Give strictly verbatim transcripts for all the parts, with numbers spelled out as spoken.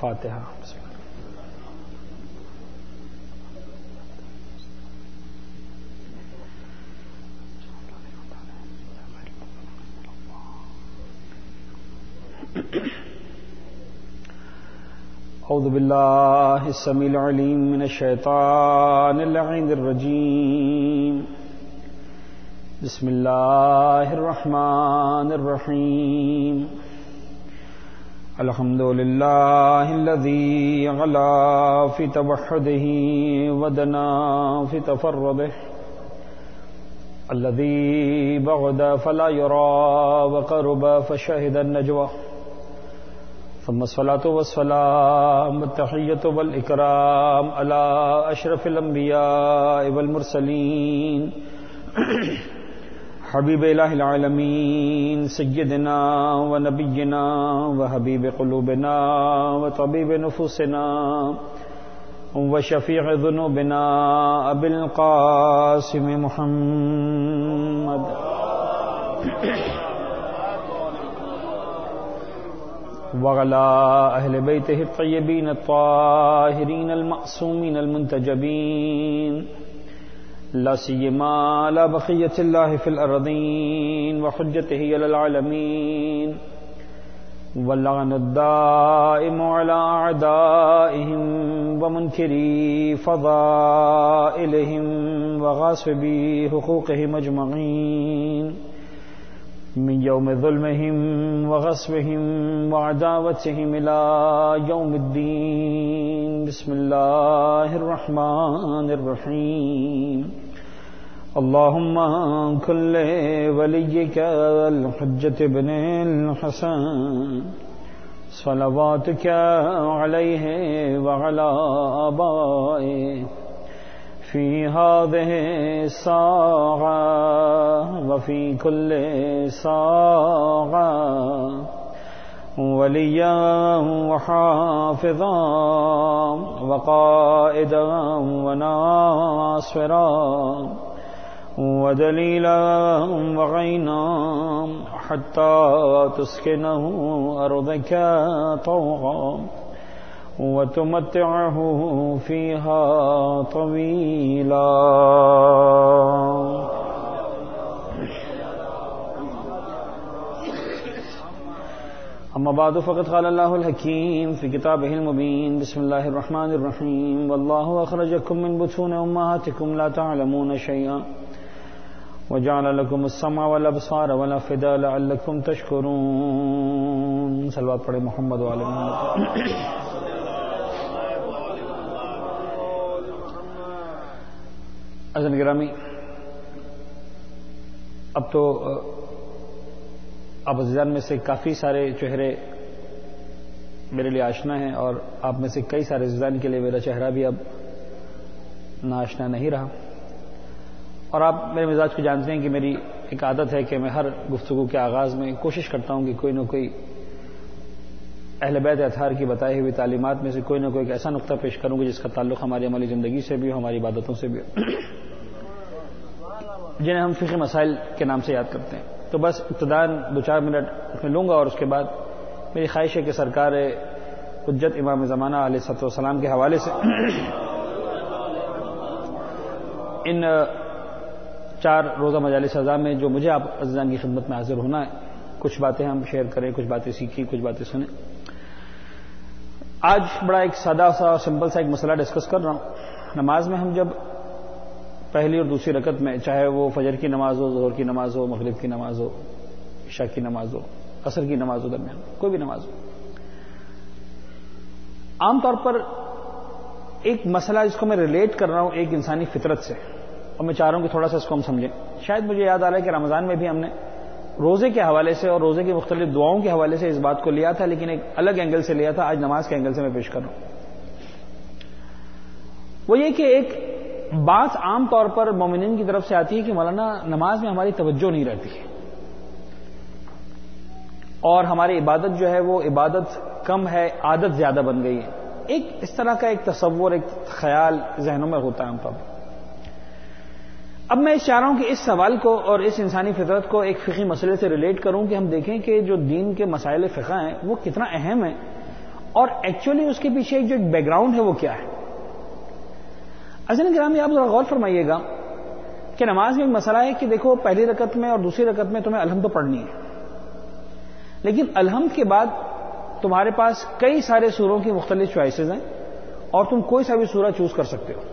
الفاتحہ. بسم اللہ. اعوذ باللہ السمیع العلیم من الشیطان اللعین الرجیم. بسم اللہ الرحمن الرحیم. الحمد للہ الذی علا فی توحدہ ودنا فی تفردہ الذی بعد فلا یرا وقرب فشہد النجوى. ثم الصلاة والسلام والتحية والإكرام على أشرف الأنبياء والمرسلين حبيب إله العالمين سيدنا ونبينا وحبيب قلوبنا وطبيب نفوسنا وشفيع ذنوبنا أبي القاسم محمد وعلى أهل بيته الطيبين الطاهرين المعصومين المنتجبين لا سيما على بقية الله في الأرضين وحجته على العالمين واللعن الدائم على أعدائهم ومنكري فضائلهم وغاصبي حقوقهم أجمعين من يوم ظلمهم وغصبهم وعداوتهم إلى يوم الدين. بسم الله الرحمن الرحيم. اللهم كن لوليك الحجة ابن الحسن صلواتك عليه وعلى آبائه في هذه الساعة وفي كل ساعة وليا وحافظا وقائدا وناصرا ودليلا وعينا حتى تسكنه أرضك طوعا وتمتعه فيها طويلا. أما بعد فقد قال الله الحكيم في كتابه المبين. بسم الله الرحمن الرحيم. والله أخرجكم من بطون أمهاتكم لا تعلمون شيئا وجعل لكم السمع والأبصار والأفئدة لعلكم تشكرون. صلوات پڑھیں محمد وعلى محمد. عزیزان گرامی، اب تو آپ عزیزان میں سے کافی سارے چہرے میرے لیے آشنا ہیں اور آپ میں سے کئی سارے عزیزان کے لیے میرا چہرہ بھی اب ناآشنا نہیں رہا. اور آپ میرے مزاج کو جانتے ہیں کہ میری ایک عادت ہے کہ میں ہر گفتگو کے آغاز میں کوشش کرتا ہوں کہ کوئی نہ کوئی اہل بیت اطہار کی بتائی ہوئی تعلیمات میں سے کوئی نہ کوئی ایک ایسا نقطہ پیش کروں گا جس کا تعلق ہماری عملی زندگی سے بھی ہو، ہماری عبادتوں سے بھی ہو، جنہیں ہم فقہی مسائل کے نام سے یاد کرتے ہیں. تو بس ابتداءً دو چار منٹ اس میں لوں گا اور اس کے بعد میری خواہش ہے کہ سرکار حجت امام زمانہ علیہ الصلوۃ والسلام کے حوالے سے ان چار روزہ مجالس اعظام میں جو مجھے آپ عزیزان کی خدمت میں حاضر ہونا ہے، کچھ باتیں ہم شیئر کریں، کچھ باتیں سیکھیں، کچھ باتیں سنیں. آج بڑا ایک سادہ سا سمپل سا ایک مسئلہ ڈسکس کر رہا ہوں. نماز میں ہم جب پہلی اور دوسری رکعت میں، چاہے وہ فجر کی نماز ہو، ظہر کی نماز ہو، مغرب کی نماز ہو، عشاء کی نماز ہو، عصر کی نماز ہو، درمیان کوئی بھی نماز ہو، عام طور پر ایک مسئلہ جس کو میں ریلیٹ کر رہا ہوں ایک انسانی فطرت سے، اور میں چاہ رہا ہوں کہ تھوڑا سا اس کو ہم سمجھیں. شاید مجھے یاد آ رہا ہے کہ رمضان میں بھی ہم نے روزے کے حوالے سے اور روزے کی مختلف دعاؤں کے حوالے سے اس بات کو لیا تھا، لیکن ایک الگ اینگل سے لیا تھا. آج نماز کے اینگل سے میں پیش کر رہا ہوں. وہ یہ کہ ایک بات عام طور پر مومنین کی طرف سے آتی ہے کہ مولانا نماز میں ہماری توجہ نہیں رہتی ہے اور ہماری عبادت جو ہے وہ عبادت کم ہے، عادت زیادہ بن گئی ہے. ایک اس طرح کا ایک تصور، ایک خیال ذہنوں میں ہوتا ہے عام طور پر. اب میں چاہ رہا ہوں کہ اس سوال کو اور اس انسانی فطرت کو ایک فقہی مسئلے سے ریلیٹ کروں کہ ہم دیکھیں کہ جو دین کے مسائل فقہ ہیں وہ کتنا اہم ہیں اور ایکچولی اس کے پیچھے جو ایک بیک گراؤنڈ ہے وہ کیا ہے. عزیزان گرامی آپ ذرا غور فرمائیے گا کہ نماز میں ایک مسئلہ ہے کہ دیکھو پہلی رکعت میں اور دوسری رکعت میں تمہیں الحمد تو پڑھنی ہے، لیکن الحمد کے بعد تمہارے پاس کئی سارے سوروں کی مختلف چوائسیز ہیں اور تم کوئی سا بھی سورہ چوز کر سکتے ہو.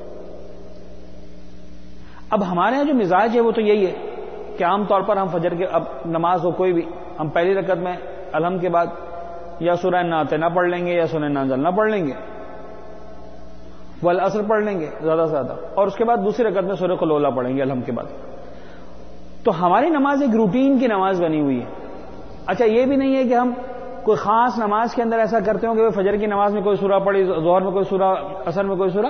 اب ہمارے یہاں جو مزاج ہے وہ تو یہی ہے کہ عام طور پر ہم فجر کے اب نماز ہو کوئی بھی، ہم پہلی رکعت میں الحمد کے بعد یا سورہ ناتنا پڑھ لیں گے یا سورہ نازلنا پڑھ لیں گے، والعصر پڑھ لیں گے زیادہ سے زیادہ، اور اس کے بعد دوسری رکعت میں سورہ قل اعوذ پڑھیں گے الحمد کے بعد. تو ہماری نماز ایک روٹین کی نماز بنی ہوئی ہے. اچھا یہ بھی نہیں ہے کہ ہم کوئی خاص نماز کے اندر ایسا کرتے ہوں کہ فجر کی نماز میں کوئی سورہ پڑھی، ظہر میں کوئی سورہ، عصر میں کوئی سورہ.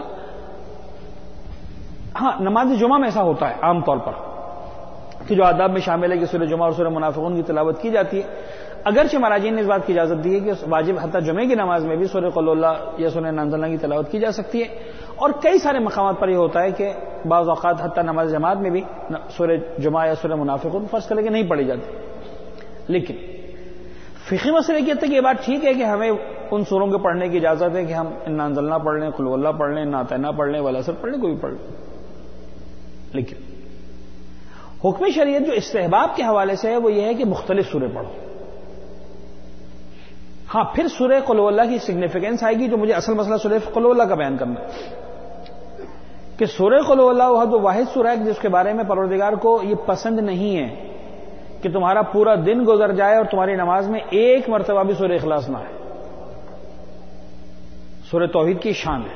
ہاں نماز جمعہ میں ایسا ہوتا ہے عام طور پر کہ جو آداب میں شامل ہے کہ سورہ جمعہ اور سورہ منافقون کی تلاوت کی جاتی ہے. اگرچہ مراجعین نے اس بات کی اجازت دی ہے کہ واجب حتیٰ جمعے کی نماز میں بھی سورہ قل اعوذ یا سورہ نازلنا کی تلاوت کی جا سکتی ہے، اور کئی سارے مقامات پر یہ ہوتا ہے کہ بعض اوقات حتیٰ نماز جماعت میں بھی سورہ جمعہ یا سورہ منافقون فرض کرے کہ نہیں پڑھی جاتی. لیکن فقہی مسئلے کی حد تک یہ بات ٹھیک ہے کہ ہمیں ان سوروں کے پڑھنے کی اجازت ہے کہ ہم انا انزلنا پڑھ لیں، قل اعوذ پڑھ لیں، ناتنا پڑھ لیں، والعصر پڑھ لیں، کوئی بھی پڑھ لیں. لیکن حکم شریعت جو استحباب کے حوالے سے ہے وہ یہ ہے کہ مختلف سورے پڑھو. ہاں پھر سورہ قل اعوذ کی سگنیفیکینس آئے گی، جو مجھے اصل مسئلہ سورہ قل اعوذ کا بیان کرنا ہے کہ سورہ قل اعوذ وہ واحد سورہ ہے جس کے بارے میں پروردگار کو یہ پسند نہیں ہے کہ تمہارا پورا دن گزر جائے اور تمہاری نماز میں ایک مرتبہ بھی سورہ اخلاص نہ آئے. سورہ توحید کی شان ہے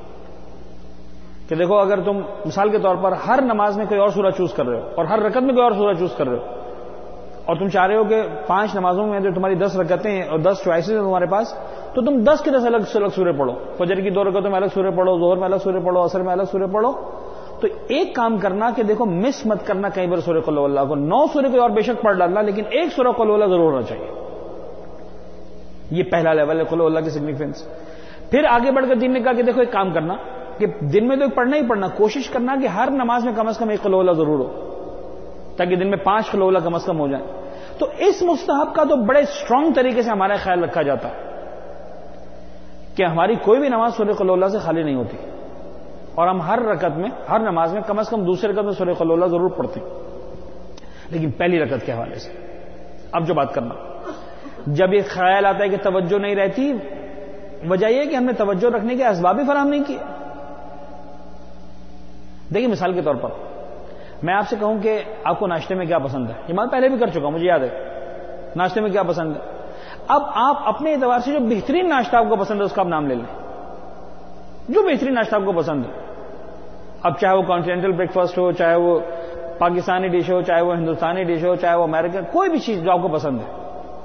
کہ دیکھو اگر تم مثال کے طور پر ہر نماز میں کوئی اور سورہ چوز کر رہے ہو اور ہر رکعت میں کوئی اور سورہ چوز کر رہے ہو، اور تم چاہ رہے ہو کہ پانچ نمازوں میں جو تمہاری دس رکعتیں ہیں اور دس چوائسیز ہیں تمہارے پاس، تو تم دس کے دس الگ سے الگ سورے پڑھو. فجر کی دو رکعتوں میں الگ سورے پڑھو، ظہر میں الگ سورے پڑھو، عصر میں الگ سورے پڑھو. تو ایک کام کرنا کہ دیکھو مس مت کرنا کئی بار سورہ قل اعوذ کو، نو سورے کوئی اور بے شک پڑھ ڈالنا لیکن ایک سورہ قل اعوذ ضرور ہونا چاہیے. یہ پہلا لیول ہے قل اعوذ کی سگنیفیکینس. پھر آگے بڑھ کر دین نے کہا کہ دیکھو ایک کام کرنا کہ دن میں تو ایک پڑھنا ہی پڑھنا، کوشش کرنا کہ ہر نماز میں کم از کم ایک قل اعوذ ضرور ہو، تاکہ دن میں پانچ قل اعوذ کم از کم ہو جائیں. تو اس مستحب کا تو بڑے اسٹرانگ طریقے سے ہمارا خیال رکھا جاتا ہے کہ ہماری کوئی بھی نماز سورہ قل اعوذ سے خالی نہیں ہوتی، اور ہم ہر رکعت میں ہر نماز میں کم از کم دوسری رکعت میں سورہ قل اعوذ ضرور پڑھتے ہیں. لیکن پہلی رکعت کے حوالے سے اب جو بات کرنا، جب یہ خیال آتا ہے کہ توجہ نہیں رہتی، وجہ یہ کہ ہم نے توجہ رکھنے کے اسباب ہی فراہم نہیں کیے. دیکھیے مثال کے طور پر میں آپ سے کہوں کہ آپ کو ناشتے میں کیا پسند ہے، یہ میں پہلے بھی کر چکا ہوں، مجھے یاد ہے ناشتے میں کیا پسند ہے. اب آپ اپنے اعتبار سے جو بہترین ناشتہ آپ کو پسند ہے اس کا آپ نام لے لیں، جو بہترین ناشتہ آپ کو پسند ہے. اب چاہے وہ کانٹیننٹل بریک فاسٹ ہو، چاہے وہ پاکستانی ڈش ہو، چاہے وہ ہندوستانی ڈش ہو، چاہے وہ امریکن، کوئی بھی چیز جو آپ کو پسند ہے.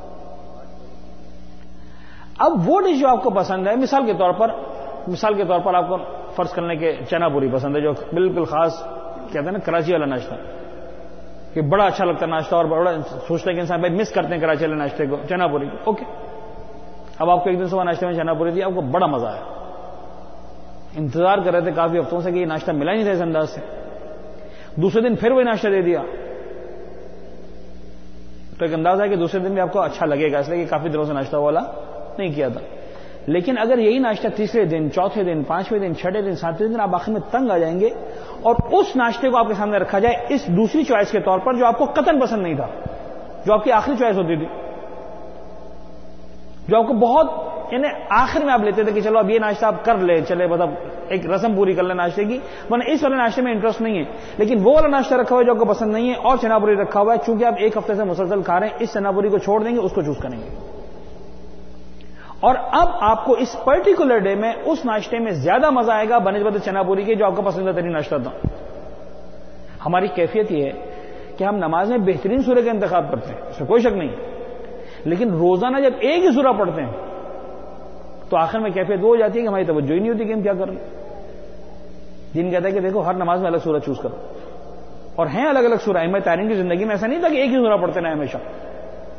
اب وہ ڈش جو آپ کو پسند ہے، مثال کے طور پر مثال کے طور پر آپ کو فرض کرنے کے چنا پوری پسند ہے، جو بالکل خاص کہتے ہیں نا کراچی والا ناشتہ، کہ بڑا اچھا لگتا ہے ناشتہ اور بڑا سوچتا ہے کہ انسان بھائی مس کرتے ہیں کراچی والے ناشتے کو، چنا پوری. اوکے، اب آپ کو ایک دن صبح ناشتے میں چنا پوری دی، آپ کو بڑا مزہ آیا، انتظار کر رہے تھے کافی ہفتوں سے کہ یہ ناشتہ ملا ہی نہیں تھا اس انداز سے. دوسرے دن پھر وہی ناشتہ دے دیا تو ایک انداز ہے کہ دوسرے دن بھی آپ کو اچھا لگے گا، اس لیے کہ کافی دنوں سے ناشتہ والا نہیں کیا تھا. لیکن اگر یہی ناشتہ تیسرے دن، چوتھے دن، پانچویں دن، چھٹے دن، ساتویں دن آپ آخر میں تنگ آ جائیں گے، اور اس ناشتے کو آپ کے سامنے رکھا جائے اس دوسری چوائس کے طور پر جو آپ کو قطعاً پسند نہیں تھا، جو آپ کی آخری چوائس ہوتی تھی، جو آپ کو بہت یعنی آخر میں آپ لیتے تھے کہ چلو اب یہ ناشتہ آپ کر لیں، چلے مطلب ایک رسم پوری کر لیں ناشتے کی، ورنہ اس والے ناشتے میں انٹرسٹ نہیں ہے. لیکن وہ والا ناشتہ رکھا ہوا ہے جو آپ کو پسند نہیں ہے، اور چنا پوری رکھا ہوا ہے، چونکہ آپ ایک ہفتے سے مسلسل کھا رہے ہیں، اس چنا پوری کو چھوڑ دیں گے، اس کو چوز کریں گے. اور اب آپ کو اس پرٹیکولر ڈے میں اس ناشتے میں زیادہ مزہ آئے گا بنسبت چنا پوری کے جو آپ کا پسندیدہ ترین ناشتہ تھا. ہماری کیفیت یہ ہے کہ ہم نماز میں بہترین سورہ کا انتخاب کرتے ہیں، اس میں کوئی شک نہیں، لیکن روزانہ جب ایک ہی سورہ پڑھتے ہیں تو آخر میں کیفیت وہ ہو جاتی ہے کہ ہماری توجہ ہی نہیں ہوتی کہ ہم کیا کر رہے ہیں. دین کہتا ہے کہ دیکھو ہر نماز میں الگ سورہ چوز کرو، اور ہیں الگ الگ سورہ. ائمہ تابعین کی زندگی میں ایسا نہیں تھا کہ ایک ہی سورہ پڑھتے رہے ہمیشہ.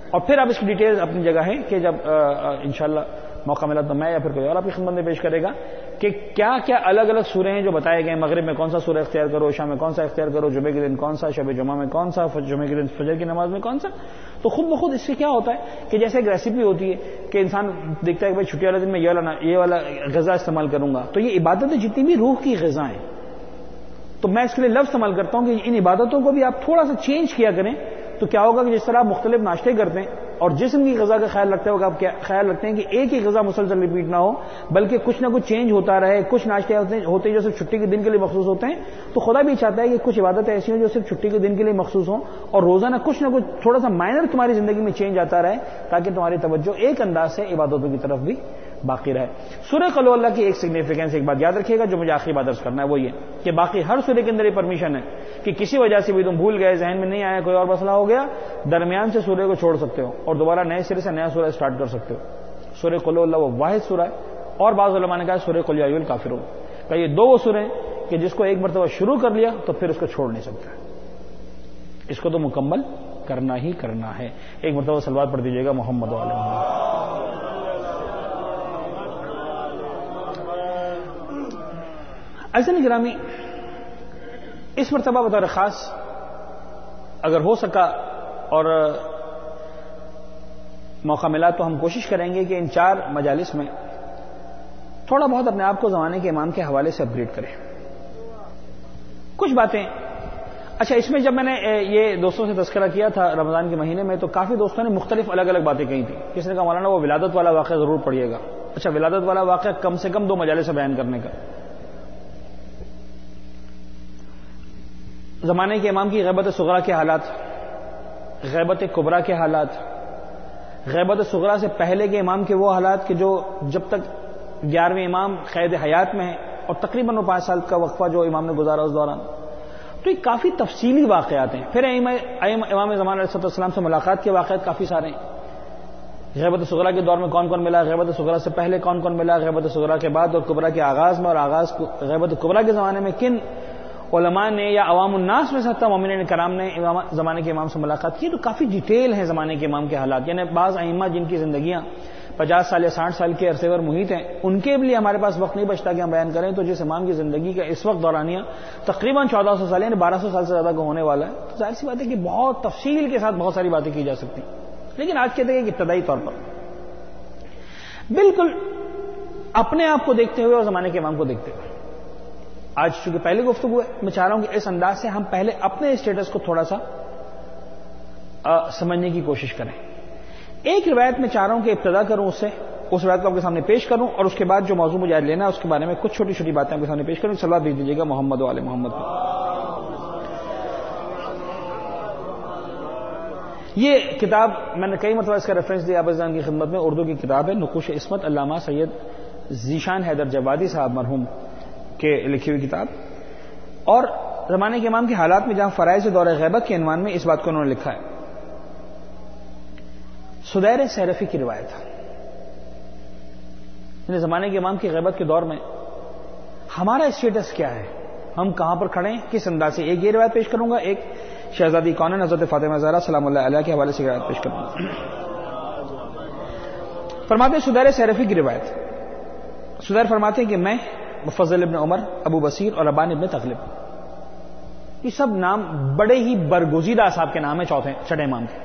اور پھر اب اس کی ڈیٹیلز اپنی جگہ ہے کہ جب انشاءاللہ موقع ملا تو میں یا پھر کوئی اور آپ کی خدمت میں پیش کرے گا کہ کیا کیا الگ الگ سورے ہیں جو بتائے گئے. مغرب میں کون سا سورہ اختیار کرو, شام میں کون سا اختیار کرو, جمعے کے دن کون سا, شب جمعہ میں کون سا, جمعے کے دن فجر کی نماز میں کون سا. تو خود بخود اس سے کیا ہوتا ہے کہ جیسے ایک ریسیپی ہوتی ہے کہ انسان دیکھتا ہے کہ بھائی چھٹی والے دن میں یہ والا یہ والا غذا استعمال کروں گا. تو یہ عبادتیں جتنی بھی روح کی غذا ہیں, تو میں اس کے لیے لفظ استعمال کرتا ہوں کہ ان عبادتوں کو بھی آپ تھوڑا سا چینج کیا کریں. تو کیا ہوگا کہ جس طرح آپ مختلف ناشتے کرتے ہیں اور جسم کی غذا کا خیال رکھتے ہوگا, آپ خیال رکھتے ہیں کہ ایک ہی غذا مسلسل ریپیٹ نہ ہو بلکہ کچھ نہ کچھ چینج ہوتا رہے. کچھ ناشتے ہوتے ہیں جو صرف چھٹی کے دن کے لیے مخصوص ہوتے ہیں, تو خدا بھی چاہتا ہے کہ کچھ عبادتیں ایسی ہوں جو صرف چھٹی کے دن کے لیے مخصوص ہوں اور روزانہ کچھ نہ کچھ تھوڑا سا مائنر تمہاری زندگی میں چینج آتا رہے تاکہ تمہاری توجہ ایک انداز سے عبادتوں کی طرف بھی باقی رہے. سورہ قل ہو اللہ کی ایک سگنیفیکینس ایک بات یاد رکھیے گا جو مجھے آخری بات عرض کرنا ہے, وہ یہ کہ باقی ہر سورہ کے اندر یہ پرمیشن ہے کہ کسی وجہ سے بھی تم بھول گئے, ذہن میں نہیں آیا, کوئی اور مسئلہ ہو گیا, درمیان سے سورہ کو چھوڑ سکتے ہو اور دوبارہ نئے سرے سے نیا سورہ اسٹارٹ کر سکتے ہو. سورہ قل ہو اللہ وہ واحد سورہ ہے. اور بعض علماء نے کہا سورہ قل یا ایھا الکافرون کہ یہ دو وہ سورے ہیں کہ جس کو ایک مرتبہ شروع کر لیا تو پھر اس کو چھوڑ نہیں سکتا, اس کو تو مکمل کرنا ہی کرنا ہے. ایک مرتبہ صلوات پڑھ دیجیے گا محمد و آل محمد. عزیزان گرامی, اس مرتبہ بطور خاص اگر ہو سکا اور موقع ملا تو ہم کوشش کریں گے کہ ان چار مجالس میں تھوڑا بہت اپنے آپ کو زمانے کے امام کے حوالے سے اپگریڈ کریں. کچھ باتیں اچھا اس میں جب میں نے یہ دوستوں سے تذکرہ کیا تھا رمضان کے مہینے میں تو کافی دوستوں نے مختلف الگ الگ باتیں کہی تھیں. کسی نے کہا مولانا وہ ولادت والا واقعہ ضرور پڑھیے گا. اچھا ولادت والا واقعہ کم سے کم دو مجالس سے بیان کرنے کا. زمانے کے امام کی غیبت صغرا کے حالات, غیبت کبرا کے حالات, غیبت صغرا سے پہلے کے امام کے وہ حالات کہ جو جب تک گیارہویں امام قید حیات میں ہیں اور تقریباً وہ پانچ سال کا وقفہ جو امام نے گزارا اس دوران, تو یہ کافی تفصیلی واقعات ہیں. پھر امام زمان علیہ السلام سے ملاقات کے واقعات کافی سارے ہیں. غیبت صغرا کے دور میں کون کون ملا, غیبت صغرا سے پہلے کون کون ملا, غیبت صغرا کے بعد اور کبرا کے آغاز میں, اور آغاز غیبت کبرا کے زمانے میں کن علماء نے یا عوام الناس میں سے حتی مومنین کرام نے زمانے کے امام سے ملاقات کی. تو کافی ڈیٹیل ہیں زمانے کے امام کے حالات. یعنی بعض ائمہ جن کی زندگیاں پچاس سال یا ساٹھ سال کے عرصے پر محیط ہیں, ان کے لیے ہمارے پاس وقت نہیں بچتا کہ ہم بیان کریں. تو جس امام کی زندگی کا اس وقت دورانیہ تقریباً چودہ سو سال یعنی بارہ سو سال سے زیادہ کا ہونے والا ہے, تو ظاہر سی بات ہے کہ بہت تفصیل کے ساتھ بہت ساری باتیں کی جا سکتی ہیں. لیکن آج کہتے ہیں کہ ابتدائی طور پر بالکل اپنے آپ کو دیکھتے ہوئے اور زمانے کے امام کو دیکھتے ہوئے, آج چونکہ پہلی گفتگو ہے, میں چاہ رہا ہوں کہ اس انداز سے ہم پہلے اپنے اسٹیٹس کو تھوڑا سا سمجھنے کی کوشش کریں. ایک روایت میں چاہ رہا ہوں کہ ابتدا کروں اس سے, اس روایت کو آپ کے سامنے پیش کروں اور اس کے بعد جو موضوع مجھے لینا ہے اس کے بارے میں کچھ چھوٹی چھوٹی باتیں آپ کے سامنے پیش کروں. صلوات بھیج دیجیے گا محمد و آل محمد کو. یہ کتاب میں نے کئی مرتبہ اس کا ریفرنس دیا آپ کی خدمت میں, اردو کی کتاب ہے, نقوش عصمت علامہ سید ذیشان حیدر جوادی صاحب مرحوم کے لکھی ہوئی کتاب. اور زمانے کے امام کے حالات میں جہاں فرائض دور غیبت کے عنوان میں اس بات کو انہوں نے لکھا ہے. سدیر سیرفی کی روایت ہے, یعنی زمانے کے امام کی غیبت کے دور میں ہمارا اسٹیٹس کیا ہے, ہم کہاں پر کھڑے ہیں, کس انداز سے. ایک یہ روایت پیش کروں گا, ایک شہزادی کونین حضرت فاطمہ زہرا سلام اللہ علیہ کے حوالے سے روایت پیش کروں گا. فرماتے ہیں سدیر سیرفی کی روایت, سدیر فرماتے ہیں کہ میں, مفضل ابن عمر, ابو بصیر اور ابان ابن تغلب, یہ سب نام بڑے ہی برگزیدہ اصحاب کے نام ہیں چوتھے چھٹے امام کے.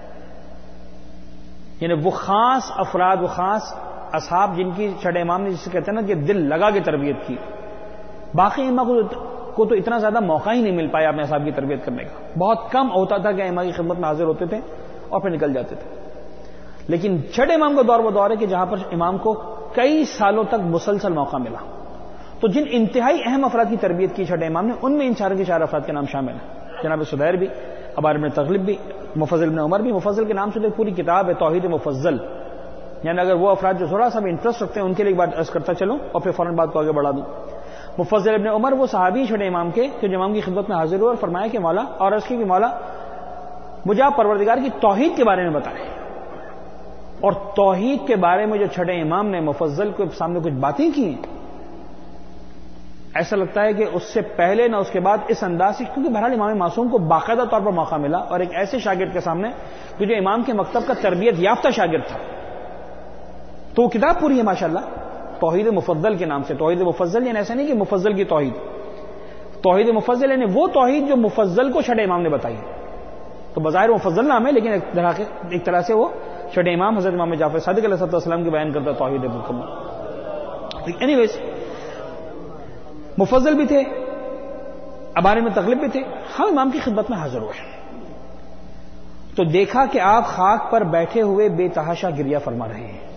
یعنی وہ خاص افراد, وہ خاص اصحاب جن کی چھٹے امام نے جسے کہتے ہیں نا کہ دل لگا کے تربیت کی. باقی ائمہ کو تو اتنا زیادہ موقع ہی نہیں مل پایا اپنے اصحاب کی تربیت کرنے کا. بہت کم ہوتا تھا کہ ائمہ کی خدمت میں حاضر ہوتے تھے اور پھر نکل جاتے تھے. لیکن چھٹے امام کا دور وہ دور ہے کہ جہاں پر امام کو کئی سالوں تک مسلسل موقع ملا. تو جن انتہائی اہم افراد کی تربیت کی چھٹے امام نے, ان میں ان چار کے چار افراد کے نام شامل ہیں. جناب سدیر بھی, ابان ابن تغلب بھی, مفضل ابن عمر بھی. مفضل کے نام سے تو پوری کتاب ہے توحید مفضل, یعنی اگر وہ افراد جو تھوڑا سا بھی انٹرسٹ رکھتے ہیں ان کے لیے ایک بات عرض کرتا چلوں اور پھر فوراً بات کو آگے بڑھا دوں. مفضل ابن عمر وہ صحابی چھٹے امام کے جو امام کی خدمت میں حاضر ہوئے اور فرمایا کہ مولا, اور عرض کی کہ مولا مجھے آپ پروردگار کی توحید کے بارے میں بتائیں. اور توحید کے بارے میں جو چھٹے امام نے مفضل کو سامنے کچھ باتیں کی ہیں, ایسا لگتا ہے کہ اس سے پہلے نہ اس کے بعد اس انداز سے، کیونکہ بہرحال امام معصوم کو باقاعدہ طور پر موقع ملا اور ایک ایسے شاگرد کے سامنے کہ جو امام کے مکتب کا تربیت یافتہ شاگرد تھا، تو وہ کتاب پوری ہے ماشاءاللہ توحید مفضل کے نام سے. توحید مفضل یعنی ایسا نہیں کہ مفضل کی توحید، توحید مفضل یعنی وہ توحید جو مفضل کو چھٹے امام نے بتائی. تو بظاہر مفضل نام ہے لیکن ایک طرح سے وہ چھٹے امام حضرت امام جعفر صادق علیہ السلام کی بیان کرتا توحید مکمل. اینی ویز مفضل بھی تھے، ابانی میں تغلب بھی تھے. ہم امام کی خدمت میں حاضر ہوئے تو دیکھا کہ آپ خاک پر بیٹھے ہوئے بے تحاشا گریہ فرما رہے ہیں.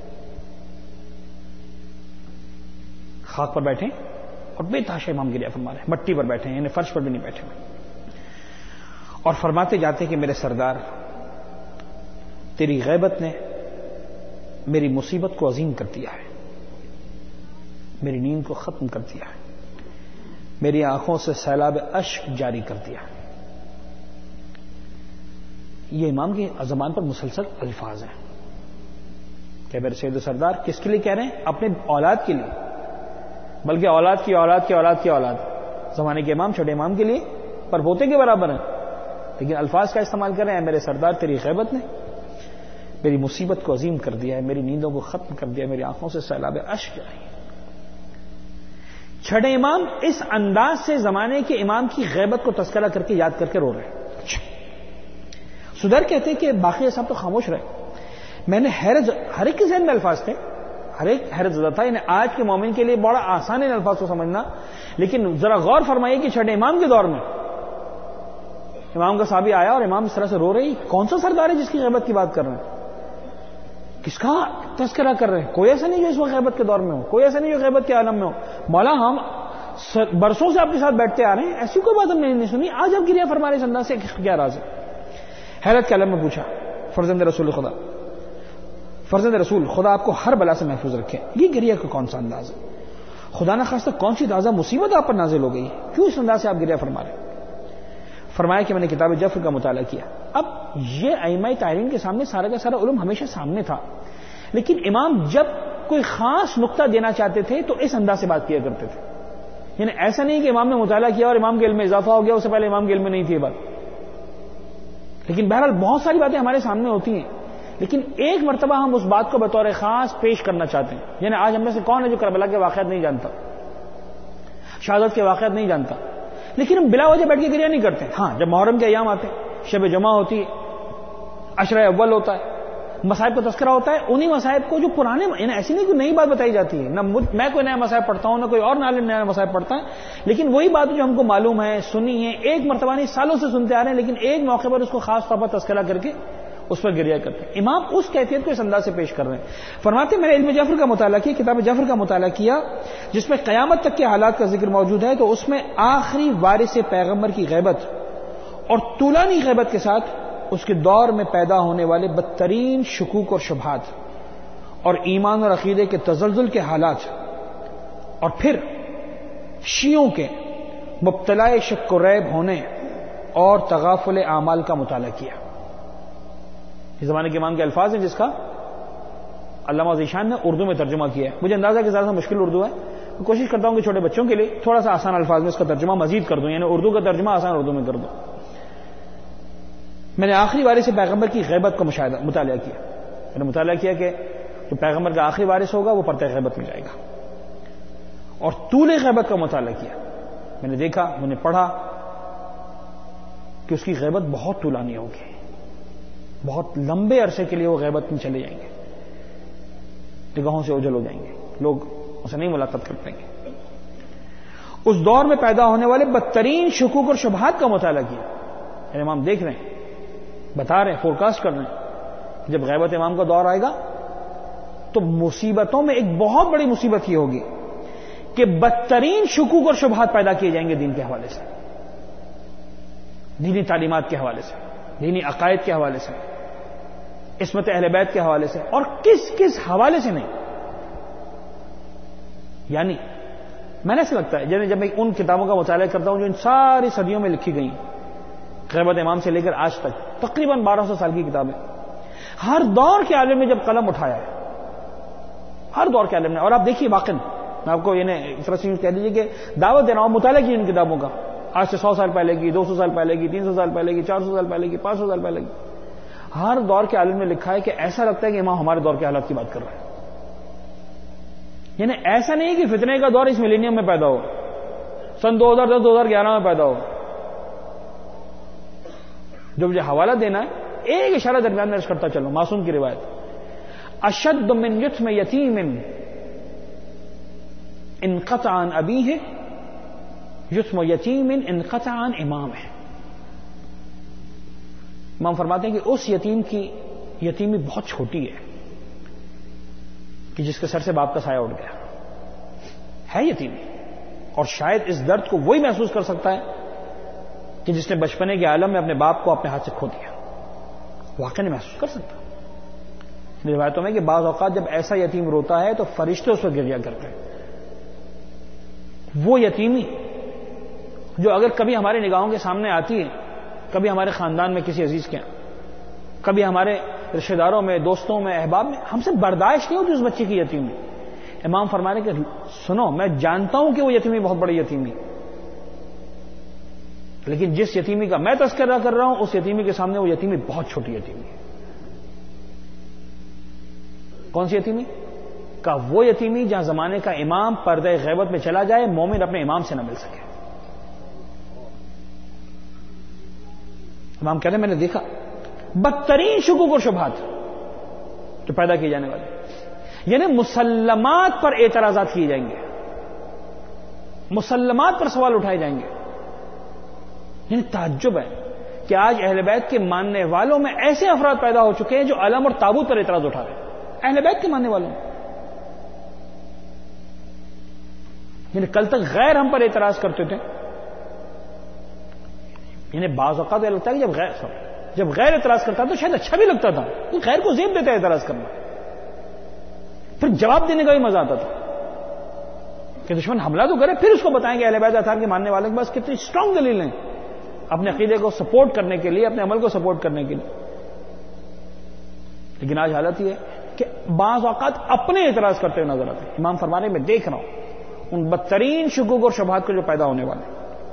خاک پر بیٹھے اور بے تحاشا امام گریہ فرما رہے ہیں، مٹی پر بیٹھے ہیں، یعنی فرش پر بھی نہیں بیٹھے ہوئے، اور فرماتے جاتے کہ میرے سردار تیری غیبت نے میری مصیبت کو عظیم کر دیا ہے، میری نیند کو ختم کر دیا ہے، میری آنکھوں سے سیلاب اشک جاری کر دیا. یہ امام کی زبان پر مسلسل الفاظ ہیں کہ میرے سید و سردار کس کے لیے کہہ رہے ہیں؟ اپنے اولاد کے لیے، بلکہ اولاد کی اولاد کی اولاد کی اولاد، زمانے کے امام چھوٹے امام کے لیے پر پوتے کے برابر ہیں، لیکن الفاظ کا استعمال کر رہے ہیں میرے سردار تیری غیبت نے میری مصیبت کو عظیم کر دیا ہے، میری نیندوں کو ختم کر دیا، میری آنکھوں سے سیلاب اشک جاری. چھٹے امام اس انداز سے زمانے کے امام کی غیبت کو تذکرہ کر کے یاد کر کے رو رہے ہیں. سدر کہتے کہ باقی صاحب تو خاموش رہے. میں نے حیرت، ہر ایک کے ذہن میں الفاظ تھے، ہر ایک حیرت زدہ تھا. یعنی آج کے مومن کے لیے بڑا آسان ہے ان الفاظ کو سمجھنا، لیکن ذرا غور فرمائیے کہ چھٹے امام کے دور میں امام کا صحابی آیا اور امام اس طرح سے رو رہی. کون سا سردار ہے جس کی غیبت کی بات کر رہے ہیں؟ کس کا تذکرہ کر رہے ہیں؟ کوئی ایسا نہیں جو اس وقت غیبت کے دور میں ہو، کوئی ایسا نہیں جو غیبت کے عالم میں ہو. مولا ہم برسوں سے آپ کے ساتھ بیٹھتے آ رہے ہیں، ایسی کوئی بات ہم نے نہیں سنی، آج آپ گریہ فرما رہے اس انداز سے، کیا راز ہے؟ حیرت کے عالم میں پوچھا فرزند رسول خدا فرزند رسول خدا آپ کو ہر بلا سے محفوظ رکھے، یہ گریہ کا کون سا انداز ہے؟ خدا نہ خواستہ کون سی تازہ مصیبت آپ پر نازل ہو گئی، کیوں اس انداز سے آپ گریہ فرما رہے ہیں؟ فرمایا کہ میں نے کتاب جعفر کا مطالعہ کیا. اب یہ ائمہ طاہرین کے سامنے سارا کا سارا علم ہمیشہ سامنے تھا، لیکن امام جب کوئی خاص نقطہ دینا چاہتے تھے تو اس انداز سے بات کیا کرتے تھے. یعنی ایسا نہیں کہ امام نے مطالعہ کیا اور امام کے علم میں اضافہ ہو گیا، اس سے پہلے امام کے علم میں نہیں تھی یہ بات. لیکن بہرحال بہت ساری باتیں ہمارے سامنے ہوتی ہیں، لیکن ایک مرتبہ ہم اس بات کو بطور خاص پیش کرنا چاہتے ہیں. یعنی آج ہم میں سے کون ہے جو کربلا کے واقعات نہیں جانتا، شہادت کے واقعات نہیں جانتا، لیکن ہم بلا وجہ بیٹھ کے گریہ نہیں کرتے. ہاں جب محرم کے ایام آتے، شب جمعہ ہوتی ہے، عشرہ اول ہوتا ہے، مصائب کا تذکرہ ہوتا ہے، انہی مصائب کو جو پرانے، یعنی ایسی نہیں کوئی نئی بات بتائی جاتی ہے، نہ میں کوئی نیا مصائب پڑھتا ہوں، نہ کوئی اور نیا مصائب پڑھتا ہے، لیکن وہی بات جو ہم کو معلوم ہے، سنی ہے، ایک مرتبہ نہیں سالوں سے سنتے آ رہے ہیں، لیکن ایک موقع پر اس کو خاص طور پر تذکرہ کر کے اس پر گریہ کرتے ہیں. امام اس کیفیت کو اس انداز سے پیش کر رہے ہیں. فرماتے میں نے علم جعفر کا مطالعہ کیا، کتاب جعفر کا مطالعہ کیا جس میں قیامت تک کے حالات کا ذکر موجود ہے، تو اس میں آخری وارث پیغمبر کی غیبت اور طولانی غیبت کے ساتھ اس کے دور میں پیدا ہونے والے بدترین شکوک اور شبہات اور ایمان اور عقیدے کے تزلزل کے حالات، اور پھر شیعوں کے مبتلا شک و ریب ہونے اور تغافل اعمال کا مطالعہ کیا. اس زمانے کے امام کے الفاظ ہیں جس کا علامہ ذیشان نے اردو میں ترجمہ کیا ہے. مجھے اندازہ کہ زیادہ مشکل اردو ہے، میں کوشش کرتا ہوں کہ چھوٹے بچوں کے لیے تھوڑا سا آسان الفاظ میں اس کا ترجمہ مزید کر دوں، یعنی اردو کا ترجمہ آسان اردو میں کر دوں. میں نے آخری وارث پیغمبر کی غیبت کا مشاہدہ مطالعہ کیا. میں نے مطالعہ کیا کہ جو پیغمبر کا آخری وارث ہوگا وہ پردہ غیبت میں جائے گا، اور طول غیبت کا مطالعہ کیا. میں نے دیکھا، میں نے پڑھا کہ اس کی غیبت بہت طولانی ہوگی، بہت لمبے عرصے کے لیے وہ غیبت میں چلے جائیں گے، نگاہوں سے اوجھل ہو جائیں گے، لوگ اسے نہیں ملاقات کر پائیں گے. اس دور میں پیدا ہونے والے بدترین شکوک اور شبہات کا مطالعہ کیا. یعنی امام دیکھ رہے ہیں، بتا رہے ہیں، فور کاسٹ کر رہے ہیں جب غیبت امام کا دور آئے گا تو مصیبتوں میں ایک بہت بڑی مصیبت یہ ہوگی کہ بدترین شکوک اور شبہات پیدا کیے جائیں گے دین کے حوالے سے، دینی تعلیمات کے حوالے سے، دینی عقائد کے حوالے سے، عصمت اہل بیت کے حوالے سے، اور کس کس حوالے سے نہیں. یعنی میں نے ایسا لگتا ہے جب میں ان کتابوں کا مطالعہ کرتا ہوں جو ان ساری صدیوں میں لکھی گئی، غیبت امام سے لے کر آج تک تقریباً بارہ سو سال کی کتابیں، ہر دور کے عالم نے جب قلم اٹھایا ہے، ہر دور کے عالم نے، اور آپ دیکھیے واقعی میں آپ کو یہ طرح سے کہہ دیجیے کہ دعوت دینا ہو مطالعہ کی ان کتابوں کا، آج سے سو سال پہلے کی، دو سو سال پہلے کی، تین سو سال پہلے کی، چار سو سال پہلے کی، پانچ سو سال پہلے کی. ہر دور کے عالم نے لکھا ہے کہ ایسا لگتا ہے کہ امام ہمارے دور کے حالات کی بات کر رہے ہیں. یعنی ایسا نہیں کہ فتنے کا دور اس ملینیم میں پیدا ہو، سن دو ہزار دس دو ہزار گیارہ میں پیدا ہو. جو مجھے حوالہ دینا ہے ایک اشارہ درمیان میں عرض کرتا چلو، معصوم کی روایت، اشد من یتم یتیم انقطع عن ابیہ یتم یتیم انقطع عن امامہ. امام فرماتے ہیں کہ اس یتیم کی یتیمی بہت چھوٹی ہے کہ جس کے سر سے باپ کا سایہ اٹھ گیا ہے یتیمی، اور شاید اس درد کو وہی محسوس کر سکتا ہے کہ جس نے بچپنے کے عالم میں اپنے باپ کو اپنے ہاتھ سے کھو دیا، واقعی نہیں محسوس کر سکتا. روایتوں میں کہ بعض اوقات جب ایسا یتیم روتا ہے تو فرشتے اس پر گریا کرتے ہیں. وہ یتیمی جو اگر کبھی ہماری نگاہوں کے سامنے آتی ہے، کبھی ہمارے خاندان میں کسی عزیز کے، کبھی ہمارے رشتہ داروں میں، دوستوں میں، احباب میں، ہم سے برداشت نہیں ہوتی اس بچے کی یتیمی. امام فرمانے کہ سنو، میں جانتا ہوں کہ وہ یتیمی بہت بڑی یتیمی، لیکن جس یتیمی کا میں تذکرہ کر رہا ہوں اس یتیمی کے سامنے وہ یتیمی بہت چھوٹی یتیمی ہے. کون سی یتیمی؟ کا وہ یتیمی جہاں زمانے کا امام پردہ غیبت میں چلا جائے، مومن اپنے امام سے نہ مل سکے. امام کہتے ہیں میں نے دیکھا بدترین شکوک اور شبہات جو پیدا کیے جانے والے، یعنی مسلمات پر اعتراضات کیے جائیں گے، مسلمات پر سوال اٹھائے جائیں گے. یعنی تعجب ہے کہ آج اہل بیت کے ماننے والوں میں ایسے افراد پیدا ہو چکے ہیں جو علم اور تابوت پر اعتراض اٹھا رہے ہیں. اہل بیت کے ماننے والوں، یعنی کل تک غیر ہم پر اعتراض کرتے تھے، یعنی بعض اوقات یہ لگتا ہے کہ جب غیر جب غیر اعتراض کرتا تو شاید اچھا بھی لگتا تھا، غیر کو زیب دیتا ہے اعتراض کرنا، پھر جواب دینے کا بھی مزہ آتا تھا کہ دشمن حملہ تو کرے پھر اس کو بتائیں کہ اہل بیت اطہار کے ماننے والوں کے پاس کتنی اسٹرانگ دلیل ہیں اپنے عقیدے کو سپورٹ کرنے کے لیے، اپنے عمل کو سپورٹ کرنے کے لیے. لیکن آج حالت یہ ہے کہ بعض اوقات اپنے اعتراض کرتے ہوئے نظر آتے ہیں. امام فرمانے میں دیکھ رہا ہوں ان بدترین شکوک اور شبہات کو جو پیدا ہونے والے،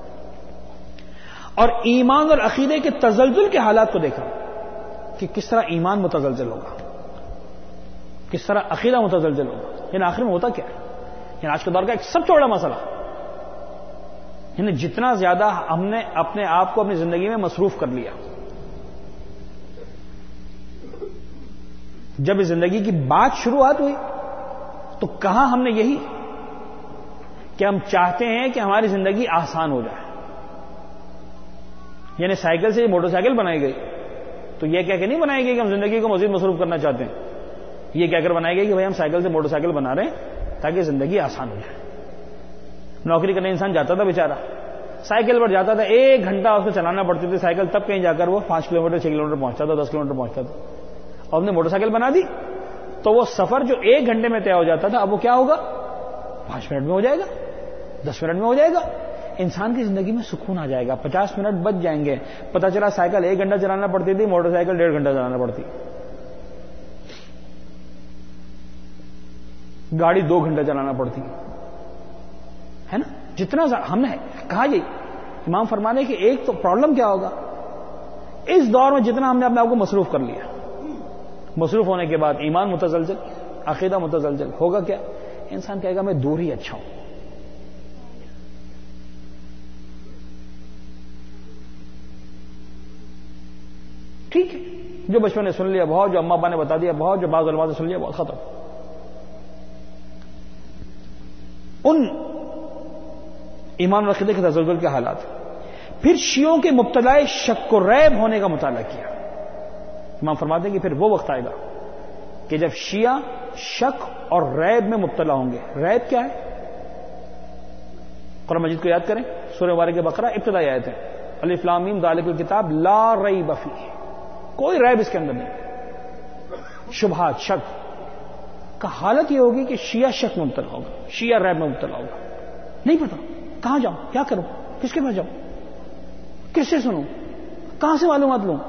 اور ایمان اور عقیدے کے تزلزل کے حالات کو دیکھا کہ کس طرح ایمان متزلزل ہوگا، کس طرح عقیدہ متزلزل ہوگا. یعنی آخر میں ہوتا کیا ہے؟ یعنی آج کے دور کا ایک سب سے بڑا مسئلہ، یعنی جتنا زیادہ ہم نے اپنے آپ کو اپنی زندگی میں مصروف کر لیا، جب اس زندگی کی بات شروعات ہوئی تو کہا ہم نے یہی کہ ہم چاہتے ہیں کہ ہماری زندگی آسان ہو جائے. یعنی سائیکل سے موٹر سائیکل بنائی گئی تو یہ کہہ کے نہیں بنائی گئی کہ ہم زندگی کو مزید مصروف کرنا چاہتے ہیں، یہ کہہ کر بنائی گئی کہ بھائی ہم سائیکل سے موٹر سائیکل بنا رہے ہیں تاکہ زندگی آسان ہو جائے. نوکری کرنے انسان جاتا تھا بیچارہ، سائیکل پر جاتا تھا، ایک گھنٹہ اس کو چلانا پڑتی تھی سائیکل، تب کہیں جا کر وہ پانچ کلو میٹر چھ کلو میٹر پہنچتا تھا، دس کلو میٹر پہنچتا تھا. اور ہم نے موٹر سائیکل بنا دی تو وہ سفر جو ایک گھنٹے میں طے ہو جاتا تھا اب وہ کیا ہوگا، پانچ منٹ میں ہو جائے گا، دس منٹ میں ہو جائے گا. انسان کی زندگی میں سکون آ جائے گا، پچاس منٹ بچ جائیں گے. پتہ چلا سائیکل ایک گھنٹہ چلانا پڑتی تھی، موٹر سائیکل ڈیڑھ گھنٹہ چلانا پڑتی، گاڑی دو گھنٹہ چلانا پڑتی ہے نا. جتنا ہم نے کہا یہ امام فرمانے کہ ایک تو پرابلم کیا ہوگا اس دور میں، جتنا ہم نے اپنے آپ کو مصروف کر لیا، مصروف ہونے کے بعد ایمان متزلزل، عقیدہ متزلزل، ہوگا کیا؟ انسان کہے گا میں دور ہی اچھا ہوں. ٹھیک ہے، جو بچپن نے سن لیا بہت، جو اما ابا نے بتا دیا بہت، جو بعض علماء نے سن لیا بہت، ختم. ان ایمان و عقیدے کے تزلزل کے حالات. پھر شیعوں کے مبتلا شک و ریب ہونے کا مطالعہ کیا. امام فرماتے ہیں کہ پھر وہ وقت آئے گا کہ جب شیعہ شک اور ریب میں مبتلا ہوں گے. ریب کیا ہے؟ قرآن مجید کو یاد کریں، سورہ مبارکہ بقرہ ابتدائی آیت ہے، الف لام میم ذالک الکتاب لا ریب فیہ، کوئی ریب اس کے اندر نہیں. شبہات، شک کا حالت یہ ہوگی کہ شیعہ شک میں مبتلا ہوگا، شیعہ ریب میں مبتلا ہوگا. نہیں پتا کہاں جاؤں، کیا کروں، کس کے پاس جاؤں، کس سے سنوں، کہاں سے معلومات لوں،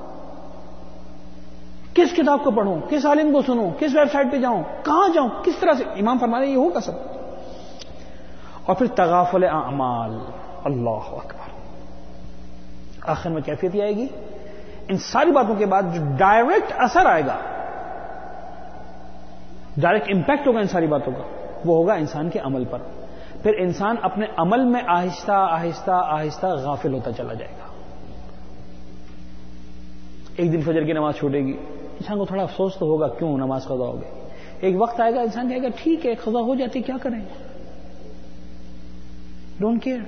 کس کتاب کو پڑھوں، کس عالم کو سنوں، کس ویب سائٹ پہ جاؤں، کہاں جاؤں، کس طرح سے. امام فرما رہے ہیں یہ ہوگا سب. اور پھر تغافل اعمال. اللہ اکبر. آخر میں کیفیت یہ آئے گی ان ساری باتوں کے بعد جو ڈائریکٹ اثر آئے گا، ڈائریکٹ امپیکٹ ہوگا ان ساری باتوں کا، وہ ہوگا انسان کے عمل پر. پھر انسان اپنے عمل میں آہستہ آہستہ آہستہ غافل ہوتا چلا جائے گا. ایک دن فجر کی نماز چھوٹے گی، انسان کو تھوڑا افسوس تو ہوگا کیوں نماز قضا ہو گئی. ایک وقت آئے گا انسان کہے گا ٹھیک ہے قضا ہو جاتی کیا کریں، ڈونٹ کیئر.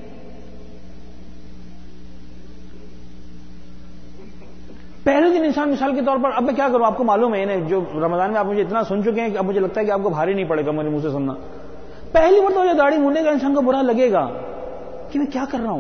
پہلے دن انسان مثال کے طور پر اب میں کیا کروں، آپ کو معلوم ہے جو رمضان میں آپ مجھے اتنا سن چکے ہیں کہ اب مجھے لگتا ہے کہ آپ کو بھاری نہیں پڑے گا میرے منہ سے سننا. پہلی مرتبہ یہ داڑھی مونڈے کا انسان کو برا لگے گا کہ میں کیا کر رہا ہوں.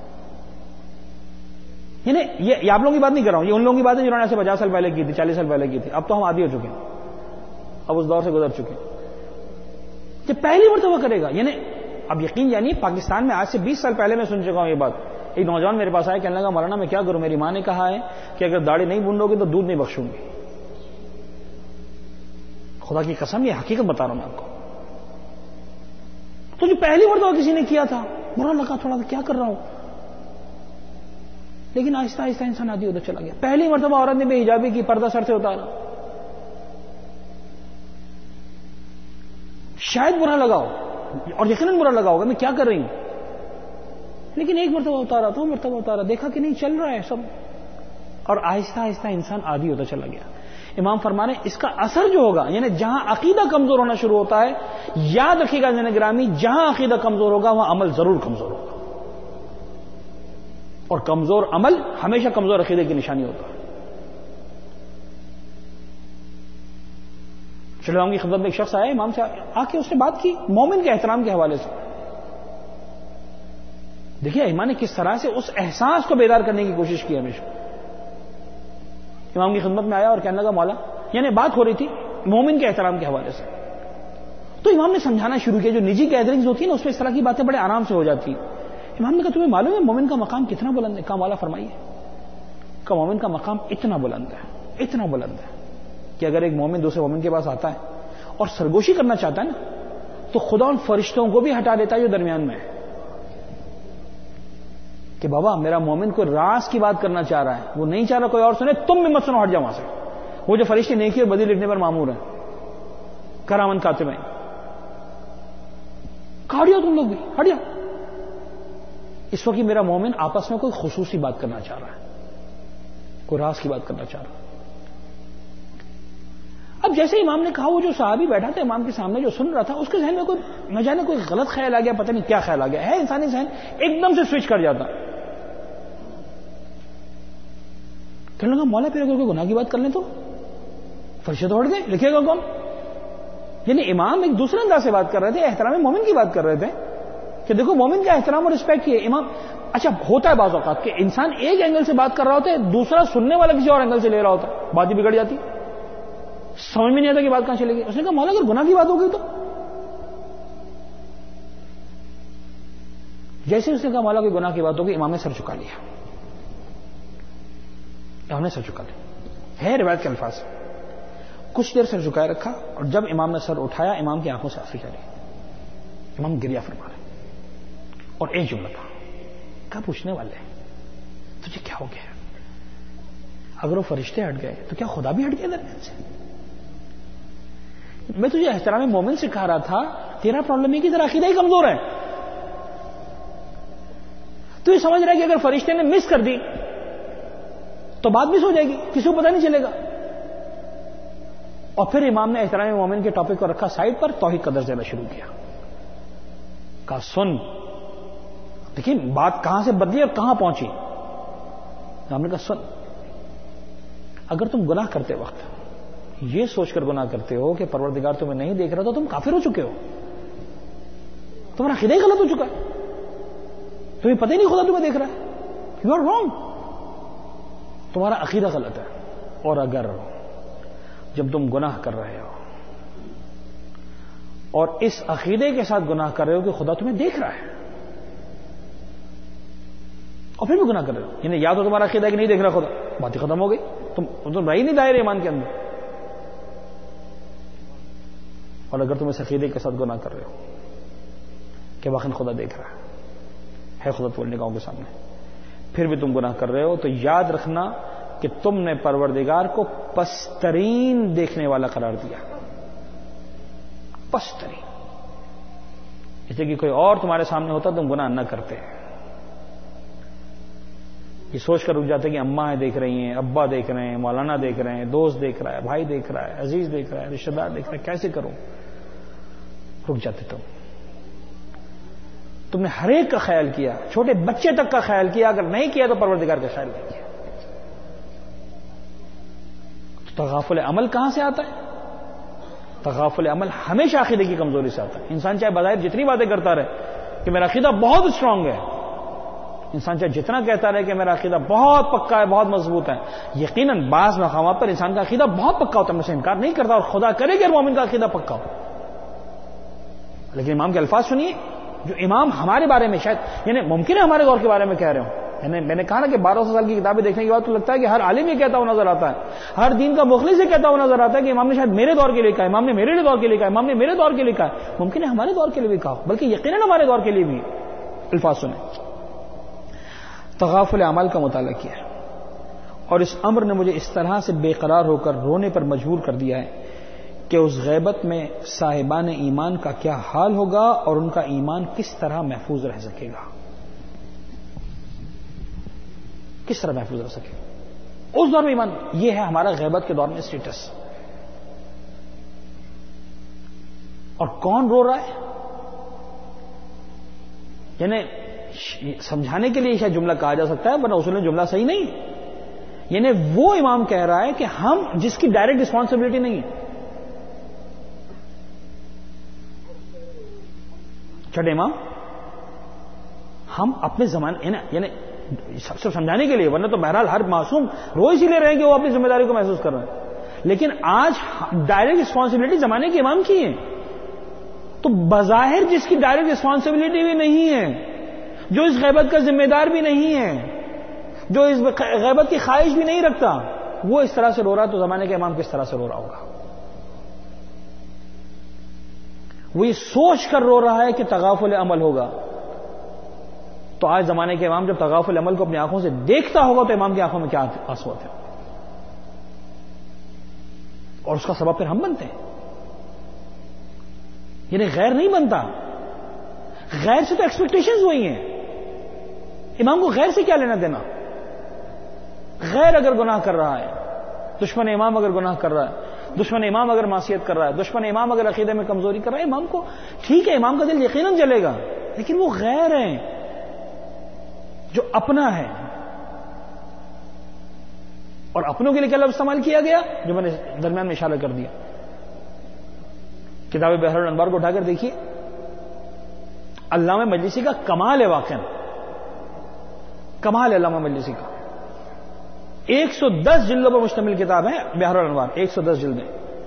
یعنی یہ آپ لوگوں کی بات نہیں کر رہا ہوں، یہ ان لوگوں کی بات ہے جنہوں نے ایسے پچاس سال پہلے کی تھی، چالیس سال پہلے کی تھی. اب تو ہم عادی ہو چکے ہیں، اب اس دور سے گزر چکے ہیں. جب پہلی مرتبہ کرے گا، یعنی اب یقین یعنی پاکستان میں آج سے بیس سال پہلے میں سن چکا ہوں یہ بات. ایک نوجوان میرے پاس آیا، کہنے لگا مولانا میں کیا کروں، میری ماں نے کہا ہے کہ اگر داڑھی نہیں بونڈو گی تو دودھ نہیں بخشوں گی. خدا کی قسم یہ حقیقت بتا رہا ہوں میں آپ کو. تو جو پہلی مرتبہ کسی نے کیا تھا برا لگا تھوڑا سا، کیا کر رہا ہوں، لیکن آہستہ آہستہ انسان عادی ہوتا چلا گیا. پہلی مرتبہ عورت نے بے حجابی کی، پردہ سر سے اتارا، شاید برا لگا ہو اور یقیناً برا لگا ہوگا میں کیا کر رہی ہوں، لیکن ایک مرتبہ اتارا، دو مرتبہ اتارا، دیکھا کہ نہیں چل رہا ہے سب، اور آہستہ آہستہ انسان عادی ہوتا چلا گیا. امام فرما رہے ہیں اس کا اثر جو ہوگا، یعنی جہاں عقیدہ کمزور ہونا شروع ہوتا ہے، یاد رکھیے گا جن گرامی، جہاں عقیدہ کمزور ہوگا وہاں عمل ضرور کمزور ہوگا، اور کمزور عمل ہمیشہ کمزور عقیدے کی نشانی ہوتا ہے. چلو امام کی خدمت میں ایک شخص آیا، امام سے آ کے اس نے بات کی مومن کے احترام کے حوالے سے. دیکھیے امام نے کس طرح سے اس احساس کو بیدار کرنے کی کوشش کی. ہمیشہ امام کی خدمت میں آیا اور کہنے لگا مولا، یعنی بات ہو رہی تھی مومن کے احترام کے حوالے سے. تو امام نے سمجھانا شروع کیا. جو نجی گیدرنگز ہوتی ہیں نا اس میں اس طرح کی باتیں بڑے آرام سے ہو جاتی ہیں. امام نے کہا تمہیں معلوم ہے مومن کا مقام کتنا بلند ہے؟ کہا مولا فرمائیے. کہ مومن کا مقام اتنا بلند ہے، اتنا بلند ہے کہ اگر ایک مومن دوسرے مومن کے پاس آتا ہے اور سرگوشی کرنا چاہتا ہے نا تو خدا ان فرشتوں کو بھی ہٹا دیتا ہے جو درمیان میں ہے، کہ بابا میرا مومن کوئی راز کی بات کرنا چاہ رہا ہے، وہ نہیں چاہ رہا کوئی اور سنے، تم بھی مت سنو، ہٹ جاؤ وہاں سے. وہ جو فرشتے نیکی اور بدی لکھنے پر مامور ہیں، کرامن کاتب ہیں، ہٹ جاؤ تم لوگ بھی، ہٹ جاؤ. اس وقت میرا مومن آپس میں کوئی خصوصی بات کرنا چاہ رہا ہے، کوئی راز کی بات کرنا چاہ رہا ہے. اب جیسے امام نے کہا، وہ جو صحابی بیٹھا تھا امام کے سامنے جو سن رہا تھا، اس کے ذہن میں کوئی نہ جانے کوئی غلط خیال آ گیا، پتہ نہیں کیا خیال آ گیا ہے. انسانی ذہن ایک دم سے سوئچ کر جاتا. کہنے لگا مولا پھر اگر کوئی گناہ کی بات کر لیں تو فرشتے تو ہٹ گئے، لکھے گا کون؟ یعنی امام ایک دوسرے انداز سے بات کر رہے تھے، احترام مومن کی بات کر رہے تھے کہ دیکھو مومن کا احترام اور رسپیکٹ کیے. امام اچھا ہوتا ہے بعض اوقات کہ انسان ایک اینگل سے بات کر رہا ہوتا ہے، دوسرا سننے والا کسی اور اینگل سے لے رہا ہوتا ہے، بات ہی بگڑ جاتی، سمجھ میں نہیں آتا کہ بات کہاں چلے گی. اس نے کہا مولا اگر گناہ کی بات ہو گئی تو؟ جیسے اس نے کہا مولا کوئی گناہ کی بات ہوگی، امام نے سر چکا لیا. امام نے سر چکا لیا ہے روایت کے الفاظ. کچھ دیر سر جھکائے رکھا اور جب امام نے سر اٹھایا امام کی آنکھوں سے آنسو جاری. امام گریہ فرما رہے اور ایک جملہ تھا، کیا پوچھنے والے ہیں تجھے کیا ہو گیا؟ اگر وہ فرشتے ہٹ گئے تو کیا خدا بھی ہٹ گیا درمیان سے؟ میں تجھے احترام مومن سکھا رہا تھا، تیرا پرابلم یہ کہ تیرا عقیدہ ہی کمزور ہے. تو یہ سمجھ رہا ہے کہ اگر فرشتے نے مس کر دی تو بات مس ہو جائے گی، کسی کو پتہ نہیں چلے گا. اور پھر امام نے احترام مومن کے ٹاپک کو رکھا سائڈ پر، توحید کا درس دینا شروع کیا. کہا سن، دیکھیں بات کہاں سے بدلی اور کہاں پہنچی. امام نے کہا سن، اگر تم گناہ کرتے وقت یہ سوچ کر گناہ کرتے ہو کہ پروردگار تمہیں نہیں دیکھ رہا تو تم کافر ہو چکے ہو، تمہارا عقیدہ ہی غلط ہو چکا ہے، تمہیں پتہ ہی نہیں خدا تمہیں دیکھ رہا ہے. یو آر رانگ، تمہارا عقیدہ غلط ہے. اور اگر جب تم گناہ کر رہے ہو اور اس عقیدے کے ساتھ گناہ کر رہے ہو کہ خدا تمہیں دیکھ رہا ہے اور پھر بھی گناہ کر رہے ہو، یعنی یا تو تمہارا عقیدہ کہ نہیں دیکھ رہا خدا، بات ہی ختم ہو گئی، تم تم رہی نہیں دائرے ایمان کے اندر. اور اگر تم اس عقیدے کے ساتھ گناہ کر رہے ہو کہ واقعی خدا دیکھ رہا ہے خدا تمہاری نگاہوں کے سامنے، پھر بھی تم گناہ کر رہے ہو، تو یاد رکھنا کہ تم نے پروردگار کو پسترین دیکھنے والا قرار دیا، پسترین، اس لیے کہ کوئی اور تمہارے سامنے ہوتا تم گناہ نہ کرتے، یہ سوچ کر رک جاتے کہ اماں دیکھ رہی ہیں، ابا دیکھ رہے ہیں، مولانا دیکھ رہے ہیں، دوست دیکھ رہا ہے، بھائی دیکھ رہا ہے، عزیز دیکھ رہا ہے، رشتہ دار دیکھ رہا ہے، کیسے کروں؟ رک جاتے تم تم نے ہر ایک کا خیال کیا، چھوٹے بچے تک کا خیال کیا، اگر نہیں کیا تو پروردگار کا خیال نہیں کیا۔ تو تغافل عمل کہاں سے آتا ہے؟ تغافل عمل ہمیشہ عقیدے کی کمزوری سے آتا ہے۔ انسان چاہے بظاہر جتنی باتیں کرتا رہے کہ میرا عقیدہ بہت اسٹرانگ ہے، انسان چاہے جتنا کہتا رہے کہ میرا عقیدہ بہت پکا ہے، بہت مضبوط ہے، یقیناً بعض مقامات پر انسان کا عقیدہ بہت پکا ہوتا ہے، میں سے انکار نہیں کرتا، اور خدا کرے کہ مومن کا عقیدہ پکا ہو، لیکن امام کے الفاظ سنیے جو امام ہمارے بارے میں شاید یعنی ممکن ہے ہمارے دور کے بارے میں کہہ رہے ہوں، یعنی میں نے کہا نا کہ بارہ سو سال کی کتابیں دیکھنے کے بعد تو لگتا ہے کہ ہر عالم یہ کہتا ہوا نظر آتا ہے، ہر دین کا مخلص یہ کہتا ہوا نظر آتا ہے کہ امام نے شاید میرے دور کے لیے کہا، امام نے میرے دور کے لیے کہا، امام نے میرے دور کے لیے کہا، ممکن ہے ہمارے دور کے لیے بھی کہا، بلکہ یقیناً ہمارے دور کے لیے بھی الفاظ سنیں۔ تغافل اعمال کا مطالعہ کیا اور اس امر نے مجھے اس طرح سے بے قرار ہو کر رونے پر مجبور کر دیا ہے کہ اس غیبت میں صاحبان ایمان کا کیا حال ہوگا اور ان کا ایمان کس طرح محفوظ رہ سکے گا، کس طرح محفوظ رہ سکے گا اس دور میں ایمان۔ یہ ہے ہمارا غیبت کے دور میں اسٹیٹس۔ اور کون رو رہا ہے؟ یعنی سمجھانے کے لیے شاید جملہ کہا جا سکتا ہے ورنہ اصول میں جملہ صحیح نہیں، یعنی وہ امام کہہ رہا ہے کہ ہم جس کی ڈائریکٹ رسپانسبلٹی نہیں ہے، چھٹے امام، ہم اپنے زمانے یعنی سب سے سمجھانے کے لیے، ورنہ تو بہرحال ہر معصوم رو اسی لے رہے ہیں کہ وہ اپنی ذمہ داری کو محسوس کر رہے ہیں، لیکن آج ڈائریکٹ رسپانسبلٹی زمانے کے امام کی ہے، تو بظاہر جس کی ڈائریکٹ رسپانسبلٹی بھی نہیں ہے، جو اس غیبت کا ذمہ دار بھی نہیں ہے، جو اس غیبت کی خواہش بھی نہیں رکھتا، وہ اس طرح سے رو رہا تو زمانے کے امام کس طرح سے رو رہا ہوگا؟ وہ یہ سوچ کر رو رہا ہے کہ تغافل عمل ہوگا، تو آج زمانے کے امام جب تغافل عمل کو اپنی آنکھوں سے دیکھتا ہوگا تو امام کی آنکھوں میں کیا آنسو ہوتے ہیں، اور اس کا سبب پھر ہم بنتے ہیں۔ یعنی غیر نہیں بنتا، غیر سے تو ایکسپیکٹیشنز وہی ہیں، امام کو غیر سے کیا لینا دینا؟ غیر اگر گناہ کر رہا ہے، دشمن امام اگر گناہ کر رہا ہے، دشمن امام اگر معصیت کر رہا ہے، دشمن امام اگر عقیدے میں کمزوری کر رہا ہے، امام کو ٹھیک ہے، امام کا دل یقیناً جلے گا، لیکن وہ غیر ہیں جو اپنا ہے۔ اور اپنوں کے لیے کیا لفظ استعمال کیا گیا جو میں نے درمیان میں اشارہ کر دیا؟ کتاب بحر الانوار کو اٹھا کر دیکھیے، علامہ مجلسی کا کمال ہے، واقعا کمال ہے علامہ مجلسی کا، ایک سو دس جلدوں پر مشتمل کتاب ہے بحر الانوار، ایک سو دس جلدیں،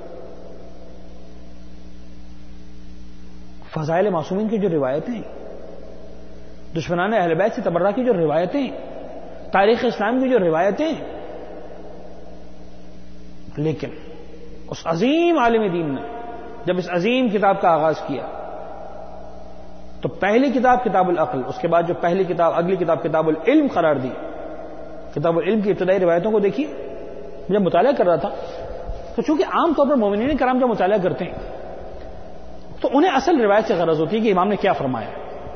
فضائل معصومین کی جو روایتیں، دشمنان اہل بیت سے تبرہ کی جو روایتیں، تاریخ اسلام کی جو روایتیں، لیکن اس عظیم عالم دین نے جب اس عظیم کتاب کا آغاز کیا تو پہلی کتاب کتاب العقل، اس کے بعد جو پہلی کتاب اگلی کتاب کتاب العلم قرار دی۔ کتاب العلم کی ابتدائی روایتوں کو دیکھیے، جب مطالعہ کر رہا تھا تو چونکہ عام طور پر مومنین کرام جب مطالعہ کرتے ہیں تو انہیں اصل روایت سے غرض ہوتی ہے کہ امام نے کیا فرمایا،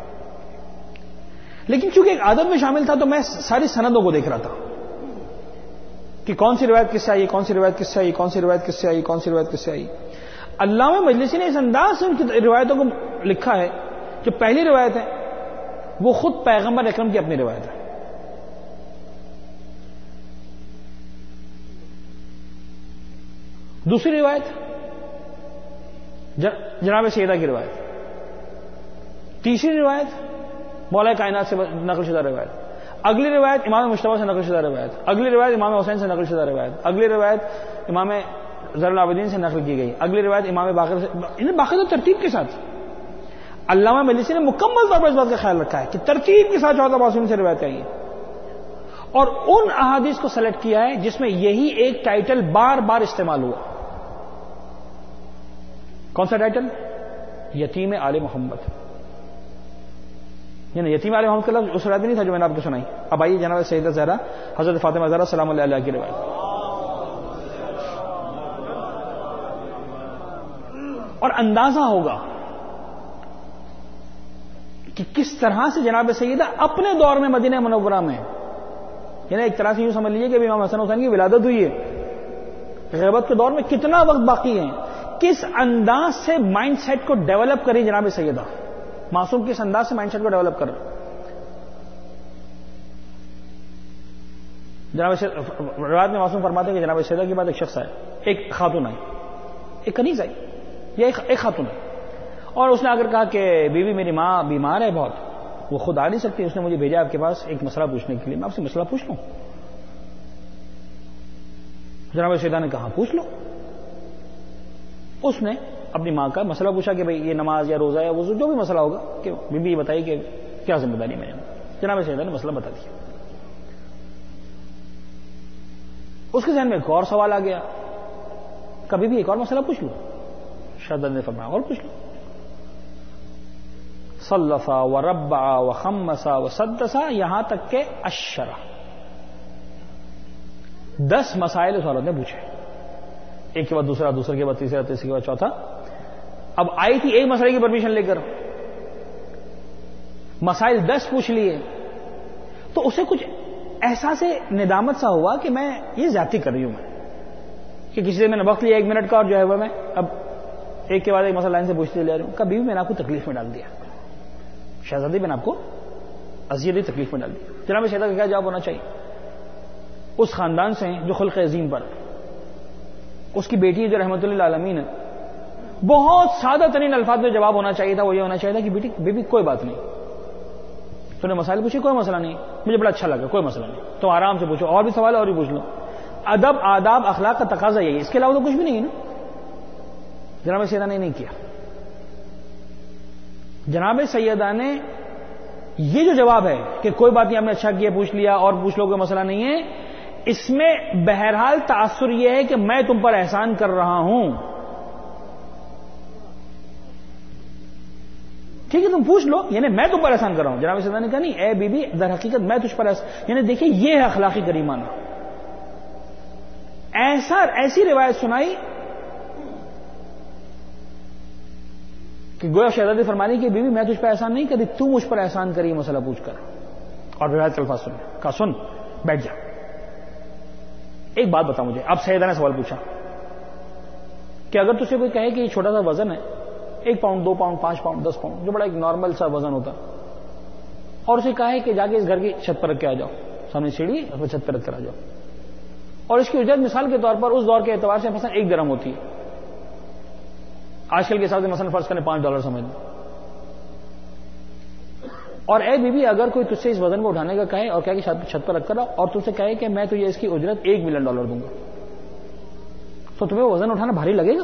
لیکن چونکہ ایک عادت میں شامل تھا تو میں ساری سندوں کو دیکھ رہا تھا کہ کون سی روایت کس سے آئی، کون سی روایت کس سے آئی، کون سی روایت کس سے آئی، کون سی روایت کس سے آئی۔ علامہ مجلسی نے اس انداز سے ان کی روایتوں کو لکھا ہے، جو پہلی روایت ہے وہ خود پیغمبر اکرم کی اپنی روایت ہے، دوسری روایت جناب سیدہ کی روایت، تیسری روایت مولا کائنات سے نقل شدہ روایت، اگلی روایت امام مجتبیٰ سے نقل شدہ روایت، اگلی روایت امام حسین سے نقل شدہ روایت، اگلی روایت امام زین العابدین سے نقل کی گئی، اگلی روایت امام باقر سے، انہیں باقاعدہ ترتیب کے ساتھ۔ علامہ مجلسی نے مکمل طور پر اس بات کا خیال رکھا ہے کہ ترتیب کے ساتھ چودہ معصومین سے روایت آئی ہے، اور ان احادیث کو سلیکٹ کیا ہے جس میں یہی ایک ٹائٹل بار بار استعمال ہوا۔ کون سا ٹائٹل؟ یتیم آل محمد۔ یعنی یتیم علیہ محمد کا لفظ اس روایت نہیں تھا جو میں نے آپ کو سنائی. اب آئیے جناب سیدہ زہرا حضرت فاطمہ زہرا سلام اللہ علیہ کی روایت. اور اندازہ ہوگا کہ کس طرح سے جناب سیدہ اپنے دور میں مدینہ منورہ میں، یعنی ایک طرح سے یوں سمجھ لیجیے کہ امام حسن حسین کی ولادت ہوئی ہے، غیبت کے دور میں کتنا وقت باقی ہے، کس انداز سے مائنڈ سیٹ کو ڈیولپ کری جناب سیدہ معصوم، کس انداز سے مائنڈ سیٹ کو ڈیولپ کر جناب روایت میں معصوم فرماتے ہیں کہ جناب سیدہ کے بعد ایک شخص آئے، ایک خاتون آئی، ایک کنیز آئی یا ایک خاتون آئی، اور اس نے اگر کہا کہ بیوی بی میری ماں بیمار ہے بہت، وہ خود آ نہیں سکتی، اس نے مجھے بھیجا آپ کے پاس ایک مسئلہ پوچھنے کے لیے، میں آپ سے مسئلہ پوچھ لوں؟ جناب سیدہ نے کہا پوچھ لو. اس نے اپنی ماں کا مسئلہ پوچھا کہ بھئی یہ نماز یا روزہ یا وضو جو بھی مسئلہ ہوگا کہ بی بی بتائی کہ کیا ذمہ داری میں. جناب سیدہ نے مسئلہ بتا دیا. اس کے ذہن میں ایک اور سوال آ گیا، کبھی بھی ایک اور مسئلہ پوچھ لو. شہزادے نے فرمایا اور پوچھ لو. صلفا و ربع و خمسا و سدسا، یہاں تک کہ اشرا، دس مسائل اس عورت نے پوچھے، ایک کے بعد دوسرا، دوسرے کے بعد تیسرا، تیسرے کے بعد چوتھا. اب آئی تھی ایک مسئلے کی پرمیشن لے کر، مسائل دس پوچھ لیے، تو اسے کچھ احساس ندامت سا ہوا کہ میں یہ زیادتی کر رہی ہوں، میں کہ کسی سے میں نے وقت لیا ایک منٹ کا، اور جو ہے وہ میں اب ایک کے بعد ایک مسئلہ لائن سے پوچھتے لے رہی ہوں. کبھی بھی میں نے آپ کو تکلیف میں ڈال دیا، شہزادی میں نے آپ کو اذیت تکلیف میں ڈال دی. جناب شہزادہ کا کیا جواب ہونا چاہیے؟ اس خاندان سے جو خلق عظیم پر، اس کی بیٹی جو رحمت اللہ عالمین ہے، بہت سادہ ترین الفاظ میں جواب ہونا چاہیے تھا. وہ یہ ہونا چاہیے تھا کہ بیٹی بیبی کوئی بات نہیں، تو نے مسائل پوچھے، کوئی مسئلہ نہیں، مجھے بڑا اچھا لگا، کوئی مسئلہ نہیں، تو آرام سے پوچھو، اور بھی سوال اور بھی پوچھ لو. ادب، آداب، اخلاق کا تقاضا یہی ہے، اس کے علاوہ تو کچھ بھی نہیں ہے نا. جناب سیدہ نے نہیں کیا. جناب سیدہ نے یہ جو جواب ہے کہ کوئی بات نہیں، ہم نے اچھا کیا، پوچھ لیا اور پوچھ لو، کوئی مسئلہ نہیں ہے، اس میں بہرحال تاثر یہ ہے کہ میں تم پر احسان کر رہا ہوں، ٹھیک ہے تم پوچھ لو، یعنی میں تم پر احسان کر رہا ہوں. جناب سیدہ نے کہا نہیں اے بی بی، در حقیقت میں تجھ پر احسان، یعنی دیکھیے یہ ہے اخلاقی کریمانہ. ایسا ایسی روایت سنائی کہ گویا شہزادی فرمانی کہ بیوی میں تجھ پر احسان نہیں کری، تو مجھ پر احسان کری مسئلہ پوچھ کر. اور روایت کے الفاظ سن، کہا سن بیٹھ جا، ایک بات بتا مجھے. اب سیدہ نے سوال پوچھا کہ اگر تجھے کوئی کہے کہ یہ چھوٹا سا وزن ہے، ایک پاؤنڈ، دو پاؤنڈ، پانچ پاؤنڈ، دس پاؤنڈ، جو بڑا ایک نارمل سا وزن ہوتا، اور اسے کہا ہے کہ جا کے اس گھر کی چھت پر رکھ کے آ جاؤ، سامنے سیڑھی اور چھت پر رکھ کر آ جاؤ، اور اس کی اجرت مثال کے طور پر اس دور کے اعتبار سے مثلا ایک درہم ہوتی ہے، آج کل کے حساب سے مثلا فرض کریں پانچ ڈالر سمجھ لیں. اور اے بی بی اگر کوئی تجھ سے اس وزن کو اٹھانے کا کہے اور کہے کہ چھت پر رکھ کر اور تجھ سے کہے کہ میں تجھے اس کی اجرت ایک ملین ڈالر دوں گا، تو تمہیں وہ وزن اٹھانا بھاری لگے گا؟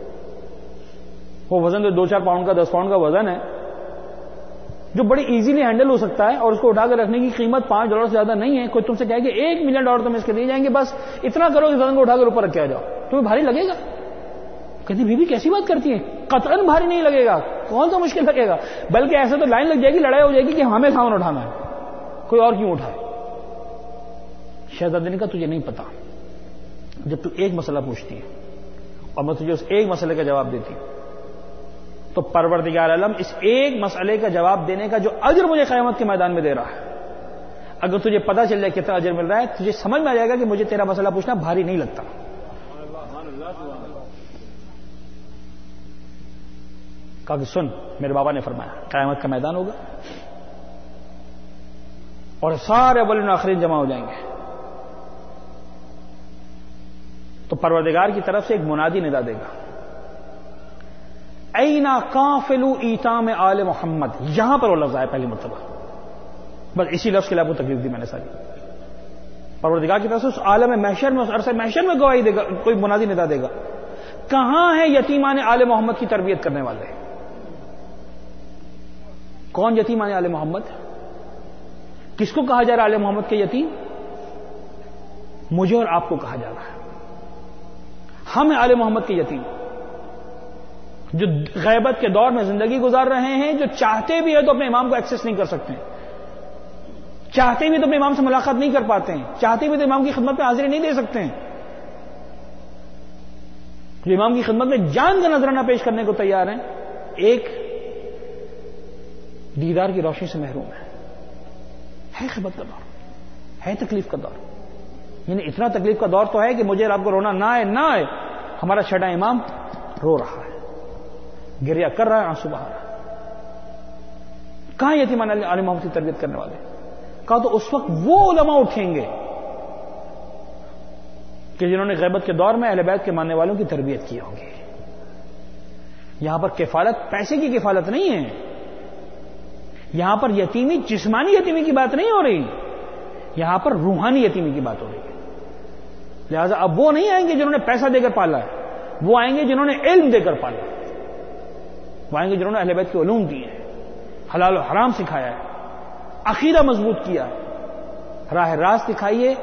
وہ وزن جو دو چار پاؤنڈ کا، دس پاؤنڈ کا وزن ہے، جو بڑی ایزیلی ہینڈل ہو سکتا ہے، اور اس کو اٹھا کر رکھنے کی قیمت پانچ ڈالر سے زیادہ نہیں ہے. کوئی تم سے کہے کہ ایک ملین ڈالر تم اس کے دیے جائیں گے، بس اتنا کرو کہ وزن کو اٹھا کر اوپر رکھ کے آ جاؤ، تمہیں بھاری لگے گا؟ کہتی بی بی کیسی بات کرتی ہے، قطعاً بھاری نہیں لگے گا، کون سا مشکل لگے گا، بلکہ ایسے تو لائن لگ جائے گی، لڑائی ہو جائے گی کہ ہمیں سامان اٹھانا ہے، کوئی اور کیوں اٹھائے. شہزادی نے کہا تجھے نہیں پتا، جب تو ایک مسئلہ پوچھتی ہے اور میں تجھے اس ایک مسئلے کا جواب دیتی ہوں، تو پروردگار عالم اس ایک مسئلے کا جواب دینے کا جو اجر مجھے قیامت کے میدان میں دے رہا ہے، اگر تجھے پتا چل جائے کتنا اجر مل رہا ہے، تجھے سمجھ میں آ جائے گا کہ مجھے تیرا مسئلہ پوچھنا بھاری نہیں لگتا. کہا کہ سن، میرے بابا نے فرمایا قیامت کا میدان ہوگا اور سارے اولین و آخرین جمع ہو جائیں گے، تو پروردگار کی طرف سے ایک منادی ندا دے گا، اینا قافلو ایتام آل محمد. یہاں پر وہ لفظ آئے پہلی مرتبہ، بس اسی لفظ کے لیے آپ کو تکلیف دی میں نے ساری. پروردگار کی طرف سے اس عالم محشر میں، اس عرصہ محشر میں گواہی دے گا، کوئی منادی ندا دے گا، کہاں ہے یتیمان آل محمد کی تربیت کرنے والے؟ کون یتیمان آل محمد؟ کس کو کہا جا رہا ہے آل محمد کے یتیم؟ مجھے اور آپ کو کہا جا رہا ہے، ہم ہیں آل محمد کے یتیم. جو غیبت کے دور میں زندگی گزار رہے ہیں، جو چاہتے بھی ہیں تو اپنے امام کو ایکسس نہیں کر سکتے، چاہتے بھی تو اپنے امام سے ملاقات نہیں کر پاتے ہیں، چاہتے بھی تو امام کی خدمت میں حاضری نہیں دے سکتے ہیں، جو امام کی خدمت میں جان کا نذرانہ پیش کرنے کو تیار ہیں، ایک دیدار کی روشنی سے محروم ہے۔ ہے غیبت کا دور، ہے تکلیف کا دور، یعنی اتنا تکلیف کا دور تو ہے کہ مجھے آپ کو رونا نہ آئے نہ آئے، ہمارا چھٹا امام رو رہا ہے، گریا کر رہا ہے، آنسو بہا رہا ہے۔ کہاں یتیمان عالم محمد کی تربیت کرنے والے؟ کہا تو اس وقت وہ علماء اٹھیں گے کہ جنہوں نے غیبت کے دور میں اہل بیت کے ماننے والوں کی تربیت کی ہوگی۔ یہاں پر کفالت پیسے کی کفالت نہیں ہے، یہاں پر یتیمی جسمانی یتیمی کی بات نہیں ہو رہی، یہاں پر روحانی یتیمی کی بات ہو رہی ہے۔ لہذا اب وہ نہیں آئیں گے جنہوں نے پیسہ دے کر پالا ہے، وہ آئیں گے جنہوں نے علم دے کر پالا، وہ آئیں گے جنہوں نے اہل بیت کے علوم دیے ہیں، حلال و حرام سکھایا ہے، عقیدہ مضبوط کیا، راہ راست دکھائیے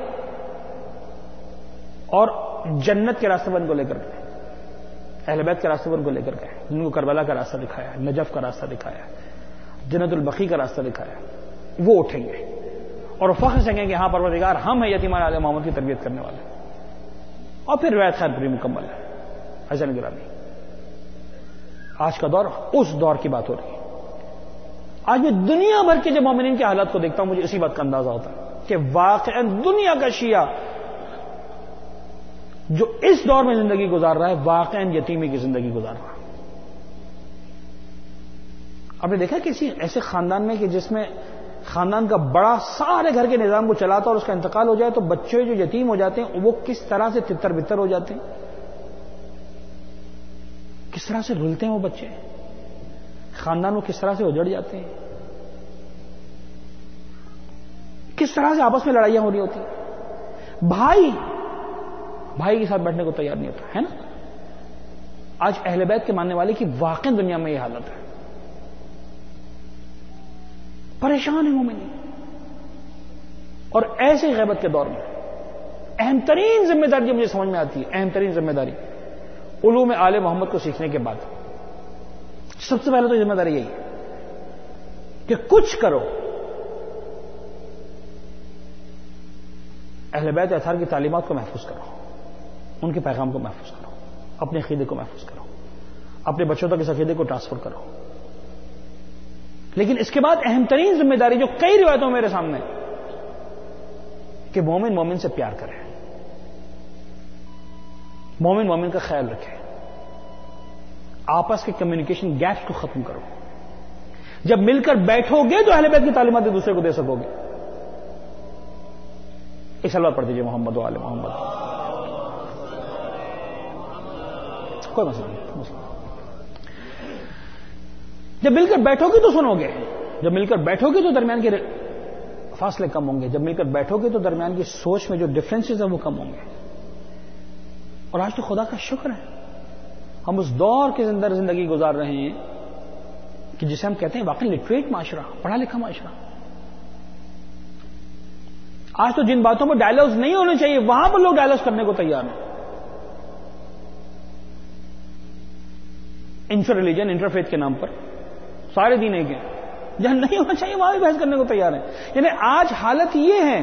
اور جنت کے راستے پر ان کو لے کر گئے، اہل بیت کے راستے پر ان کو لے کر گئے، جن کو کربلا کا راستہ دکھایا، نجف کا راستہ دکھایا، جنت البقیع کا راستہ دکھایا، وہ اٹھیں گے اور فخر سے کہیں کہ ہاں پروردگار ہم ہیں یتیمان عالم محمد کی تربیت کرنے والے، اور پھر روایت خیر پوری مکمل ہے۔ حسن گرامی، آج کا دور اس دور کی بات ہو رہی ہے۔ آج میں دنیا بھر کے جب مومنین کے حالات کو دیکھتا ہوں مجھے اسی بات کا اندازہ ہوتا ہے کہ واقعا دنیا کا شیعہ جو اس دور میں زندگی گزار رہا ہے واقعا یتیمی کی زندگی گزار رہا ہے۔ آپ نے دیکھا کسی ایسے خاندان میں کہ جس میں خاندان کا بڑا سارے گھر کے نظام کو چلاتا اور اس کا انتقال ہو جائے تو بچے جو یتیم ہو جاتے ہیں وہ کس طرح سے تتر بتر ہو جاتے ہیں، کس طرح سے رلتے ہیں وہ بچے، خاندان وہ کس طرح سے اجڑ جاتے ہیں، کس طرح سے آپس میں لڑائیاں ہو رہی ہوتی ہیں، بھائی بھائی کے ساتھ بیٹھنے کو تیار نہیں ہوتا ہے نا۔ آج اہل بیت کے ماننے والے کی واقعی دنیا میں یہ حالت ہے، پریشان ہے مومن، اور ایسے غیبت کے دور میں اہم ترین ذمہ داری جو مجھے سمجھ میں آتی ہے، اہم ترین ذمہ داری علوم آل محمد کو سیکھنے کے بعد سب سے پہلے تو ذمہ داری یہی ہے کہ کچھ کرو اہل بیت اطہار کی تعلیمات کو محفوظ کرو، ان کے پیغام کو محفوظ کرو، اپنے عقیدے کو محفوظ کرو، اپنے بچوں تک اس عقیدے کو ٹرانسفر کرو۔ لیکن اس کے بعد اہم ترین ذمہ داری جو کئی روایتوں میرے سامنے کہ مومن مومن سے پیار کرے، مومن مومن کا خیال رکھے، آپس کے کمیونیکیشن گیپس کو ختم کرو۔ جب مل کر بیٹھو گے تو اہل بیت کی تعلیمات ایک دوسرے کو دے سکو گے۔ ایک سلوات پڑھ دیجیے محمد و آل محمد۔ کوئی مسئلہ نہیں، جب مل کر بیٹھو گے تو سنو گے، جب مل کر بیٹھو گے تو درمیان کے فاصلے کم ہوں گے، جب مل کر بیٹھو گے تو درمیان کی سوچ میں جو ڈفرینسز ہیں وہ کم ہوں گے۔ اور آج تو خدا کا شکر ہے ہم اس دور کے اندر زندگی گزار رہے ہیں کہ جسے ہم کہتے ہیں واقعی لٹریٹ معاشرہ، پڑھا لکھا معاشرہ۔ آج تو جن باتوں پر ڈائلاگز نہیں ہونے چاہیے وہاں پر لوگ ڈائلاگز کرنے کو تیار ہیں۔ انٹر ریلیجن انٹرفیتھ کے نام پر سارے دین ایک ہیں، جہاں نہیں ہونا چاہیے وہاں بھی بحث کرنے کو تیار ہیں۔ یعنی آج حالت یہ ہے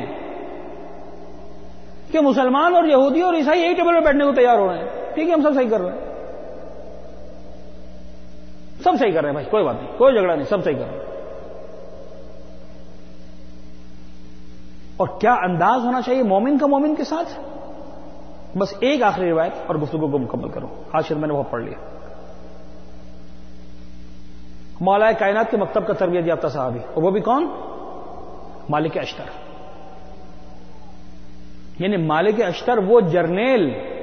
کہ مسلمان اور یہودی اور عیسائی ایک ٹیبل پر بیٹھنے کو تیار ہو رہے ہیں، ٹھیک ہے ہم سب صحیح کر رہے ہیں، سب صحیح کر رہے ہیں بھائی، کوئی بات نہیں، کوئی جھگڑا نہیں، سب صحیح کر رہے ہیں۔ اور کیا انداز ہونا چاہیے مومن کا مومن کے ساتھ؟ بس ایک آخری روایت اور گفتگو کو مکمل کروں، آج شاید میں نے بہت پڑھ لیا۔ مولا کائنات کے مکتب کا تربیت یافتہ صحابی، اور وہ بھی کون؟ مالک اشتر۔ یعنی مالک اشتر وہ جرنیل،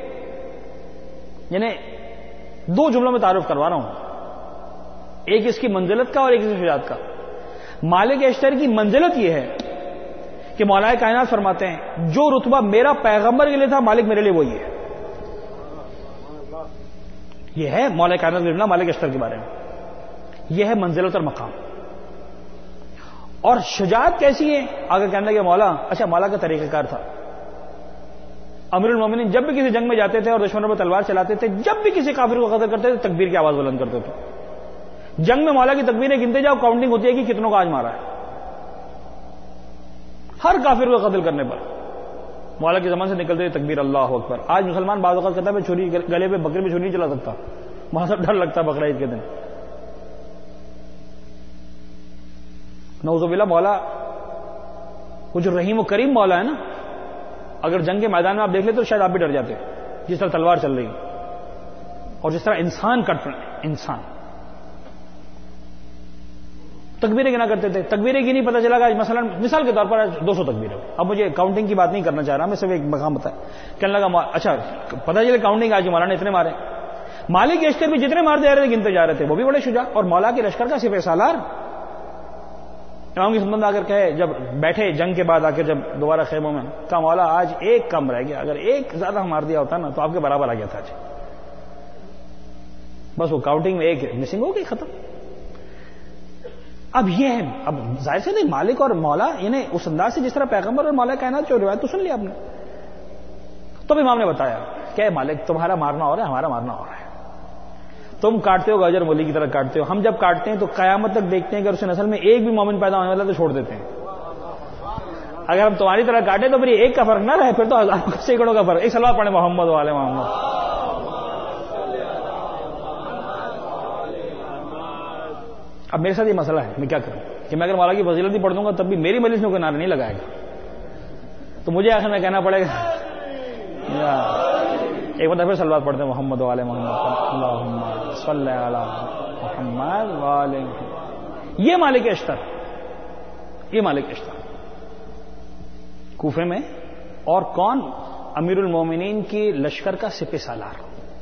یعنی دو جملوں میں تعارف کروا رہا ہوں، ایک اس کی منزلت کا اور ایک اس کی شجاعت کا۔ مالک اشتر کی منزلت یہ ہے کہ مولا کائنات فرماتے ہیں جو رتبہ میرا پیغمبر کے لیے تھا مالک میرے لیے وہی ہے۔ یہ ہے مولا کائنات کے مالک اشتر کے بارے میں، یہ ہے منزلت اور مقام۔ اور شجاعت کیسی ہے؟ آگے کہنے لگے مولا، اچھا مولا کا طریقہ کار تھا امیر المومنین جب بھی کسی جنگ میں جاتے تھے اور دشمنوں پر تلوار چلاتے تھے، جب بھی کسی کافر کو قتل کرتے تھے تکبیر کی آواز بلند کرتے تھے. جنگ میں مولا کی تکبیریں گنتے جاؤ، کاؤنٹنگ ہوتی ہے کہ کتنوں کا آج مارا ہے. ہر کافر کو قتل کرنے پر مولا کی زبان سے نکلتے تھے تکبیر اللہ اکبر. آج مسلمان بعض اوقات کہتا ہے میں چھری گلے پہ بکرے پہ چھری نہیں چلا سکتا، وہاں سے ڈر لگتا ہے بقرہ عید کے دن. نعوذ باللہ. مولا وہ جو رحیم و کریم مولا ہے نا، اگر جنگ کے میدان میں آپ دیکھ لیں تو شاید آپ بھی ڈر جاتے، جس طرح تلوار چل رہی اور جس طرح انسان کٹ رہے ہیں. انسان تکبیریں گنا کرتے تھے، تکبیریں گنی پتہ چلا گا مثلا مثال کے طور پر دو سو تکبیریں. اب مجھے کاؤنٹنگ کی بات نہیں کرنا چاہ رہا، میں صرف ایک مقام بتایا. کہنے لگا اچھا پتہ چلے کاؤنٹنگ آج مولا نے اتنے مارے. مالک اشتر بھی جتنے مارتے جا رہے تھے گنتے جا رہے تھے، وہ بھی بڑے شجاع. اور مولا کے لشکر کا سپہ سالار امام کی خدمت میں آ کر کہے، جب بیٹھے جنگ کے بعد آ کر جب دوبارہ خیموں میں، کہا مولا آج ایک کم رہ گیا، اگر ایک زیادہ مار دیا ہوتا نا تو آپ کے برابر آ گیا تھا آج. بس وہ کاؤنٹنگ میں ایک مسنگ ہو گئی، ختم. اب یہ ہے، اب ظاہر سے نہیں مالک اور مولا یعنی اس انداز سے جس طرح پیغمبر اور مولا کائنات جو روایت تو سن لیا آپ نے. تو امام نے بتایا کہ مالک تمہارا مارنا ہو رہا ہے، ہمارا مارنا ہو رہا ہے. تم کاٹتے ہو گاجر مولی کی طرح کاٹتے ہو، ہم جب کاٹتے ہیں تو قیامت تک دیکھتے ہیں کہ اس نسل میں ایک بھی مومن پیدا ہونے والا تو چھوڑ دیتے ہیں. اگر ہم تمہاری طرح کاٹیں تو پھر ایک کا فرق نہ رہے، پھر تو ہزاروں سینکڑوں کا فرق. ایک سلوات پڑھیں محمد والے محمد. اب میرے ساتھ یہ مسئلہ ہے، میں کیا کروں کہ میں اگر مولا کی فضیلت بھی پڑھ دوں گا تب بھی میری مجلس میں کوئی نعرہ نہیں لگائے گا، تو مجھے آخر میں کہنا پڑے گا ایک بار پھر سلوات پڑھتے ہیں محمد والے محمد اللہم صلی علی محمد والے محمد. یہ مالک اشتر، یہ مالک اشتر کوفے میں. اور کون؟ امیر المومنین کی لشکر کا سپہ سالار.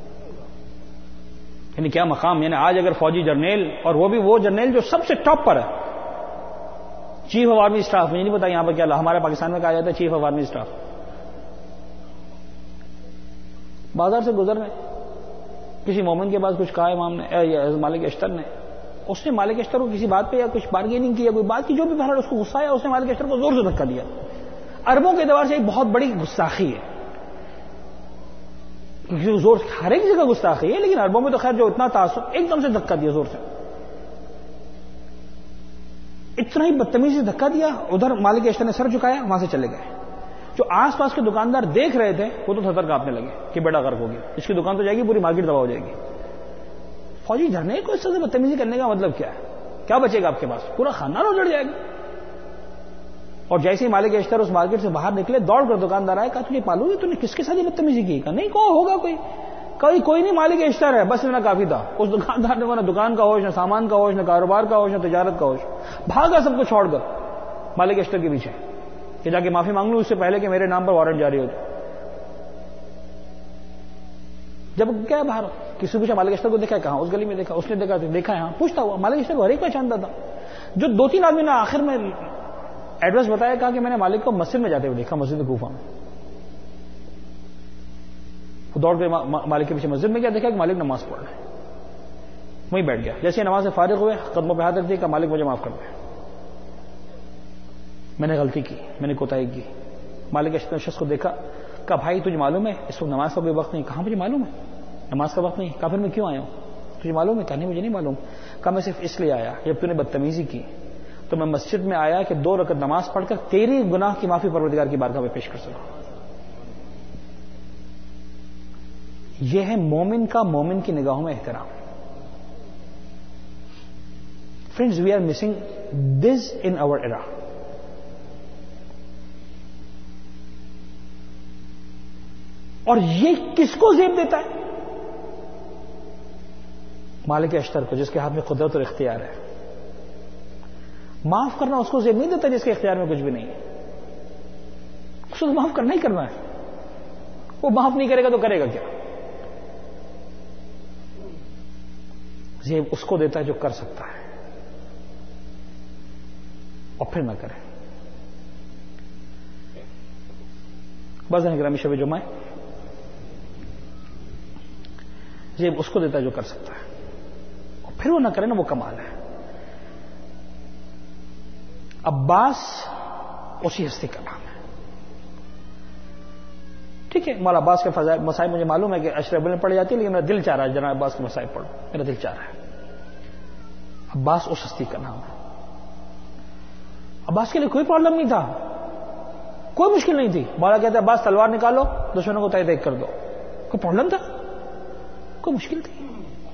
یعنی کیا مقام. یعنی آج اگر فوجی جرنیل، اور وہ بھی وہ جرنیل جو سب سے ٹاپ پر ہے، چیف آف آرمی اسٹاف، مجھے نہیں پتا یہاں پر کیا ہمارے پاکستان میں کہا جاتا ہے چیف آف آرمی اسٹاف. بازار سے گزر رہے کسی مومن کے پاس کچھ کہا امام نے، مالک اشتر نے، اس نے مالک اشتر کو کسی بات پہ یا کچھ بارگیننگ کی یا کوئی بات کی، جو بھی بہرحال اس کو غصہ آیا، اس نے مالک اشتر کو زور سے دھکا دیا. عربوں کے اعتبار سے ایک بہت بڑی گستاخی ہے، زور ہر ایک جگہ گستاخی ہے، لیکن عربوں میں تو خیر جو اتنا تعصب، ایک دم سے دھکا دیا زور سے، اتنا ہی بدتمیزی سے دھکا دیا. ادھر مالک اشتر نے سر جھکایا، وہاں سے چلے گئے. جو آس پاس کے دکاندار دیکھ رہے تھے وہ تو تھر کانپنے لگے کہ بیڑا غرق ہو گیا، اس کی دکان تو جائے گی، پوری مارکیٹ تباہ ہو جائے گی. فوجی جرنیل کو اس طرح سے بدتمیزی کرنے کا مطلب کیا ہے؟ کیا بچے گا آپ کے پاس؟ پورا خاندان اجڑ جائے گا. اور جیسے ہی مالک اشتر اس مارکیٹ سے باہر نکلے، دوڑ کر دکاندار آئے، کہا تجھے معلوم ہے تو نے کس کے ساتھ بدتمیزی کی؟ کہا نہیں، کون ہوگا کوئی کوئی کوئی نہیں، مالک اشتر ہے، بس اتنا کافی تھا. اس دکاندار نے نہ دکان کا ہوش، نہ سامان کا ہوش، نہ کاروبار کا ہوش، نہ تجارت کا ہوش، بھاگا سب کو چھوڑ کر مالک اشتر کے پیچھے کہ جا کے معافی مانگ لوں اس سے پہلے کہ میرے نام پر وارنٹ جاری ہو جائے. جب کیا باہر کسی پوچھا مالک اشتر کو دیکھا کہاں؟ اس گلی میں دیکھا. اس نے دیکھا دیکھا یہاں. پوچھتا ہوا مالک اشتر کو ہر ایک پہچانتا تھا. جو دو تین آدمی نے آخر میں ایڈریس بتایا، کہا کہ میں نے مالک کو مسجد میں جاتے ہوئے دیکھا، مسجد کوفہ میں. وہ دوڑ کے مالک کے پیچھے مسجد میں گیا، دیکھا کہ مالک نماز پڑھ رہے ہیں. وہیں بیٹھ گیا. جیسے نماز سے فارغ ہوئے، قدموں پہ ہاتھ رکھ دیا کہ مالک مجھے معاف کر دے، میں نے غلطی کی، میں نے کوتاہی کی. مالک اشتر شخص کو دیکھا، کہا بھائی تجھے معلوم ہے اس وقت نماز کا کوئی وقت نہیں؟ کہاں مجھے معلوم ہے نماز کا وقت نہیں. کہا پھر میں کیوں آیا ہوں؟ تجھے معلوم ہے؟ کہا نہیں مجھے نہیں معلوم. کہا میں صرف اس لیے آیا جب تو نے بدتمیزی کی تو میں مسجد میں آیا کہ دو رکعت نماز پڑھ کر تیری گناہ کی معافی پروردگار کی بارگاہ میں پیش کر سکوں. یہ ہے مومن کا مومن کی نگاہوں میں احترام. Friends, we are missing this in our era. اور یہ کس کو زیب دیتا ہے؟ مالک اشتر کو، جس کے ہاتھ میں قدرت اور اختیار ہے. معاف کرنا اس کو زیب نہیں دیتا جس کے اختیار میں کچھ بھی نہیں ہے. اس کو معاف کرنا ہی کرنا ہے. وہ معاف نہیں کرے گا تو کرے گا کیا؟ زیب اس کو دیتا ہے جو کر سکتا ہے اور پھر نہ کرے. بس گرامی شب جمعہ زیب اس کو دیتا ہے جو کر سکتا ہے اور پھر وہ نہ کرے نا، وہ کمال ہے. عباس اسی ہستی کا نام ہے. ٹھیک ہے، مولا عباس کے فضائل مسائل مجھے معلوم ہے کہ اشرف میں پڑھ جاتی ہے، لیکن میرا دل چاہ رہا ہے جناب عباس کے مسائل پڑھو، میرا دل چاہ رہا ہے۔ عباس اس ہستی کا نام ہے۔ عباس کے لیے کوئی پرابلم نہیں تھا، کوئی مشکل نہیں تھی۔ مولا کہتے ہیں عباس تلوار نکالو، دشمنوں کو تہ دیکھ کر دو، کوئی پرابلم تھا؟ کوئی مشکل تھی؟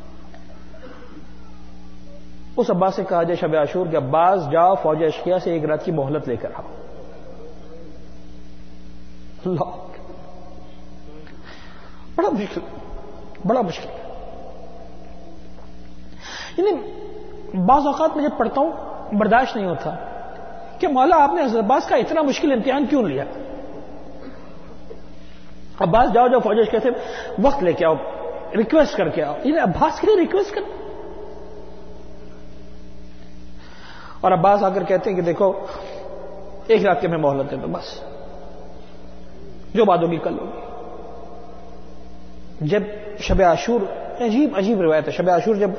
اس عباس سے کہا جائے شب عاشور کہ عباس جاؤ فوج اشقیاء سے ایک رات کی مہلت لے کر آؤ۔ اللہ، بڑا مشکل، بڑا مشکل۔ یعنی بعض اوقات میں جب پڑھتا ہوں برداشت نہیں ہوتا کہ مولا آپ نے حضرت عباس کا اتنا مشکل امتحان کیوں لیا؟ عباس جاؤ جو فوج اشقیاء سے وقت لے کے آؤ، ریکویسٹ کر کے آؤ۔ یعنی عباس کے لیے ریکویسٹ کر، اور عباس آ کر کہتے ہیں کہ دیکھو ایک رات کے میں مہلت دے دو، بس جو بات ہوگی کل ہوگی۔ جب شب عاشور، عجیب عجیب روایت ہے، شب عاشور جب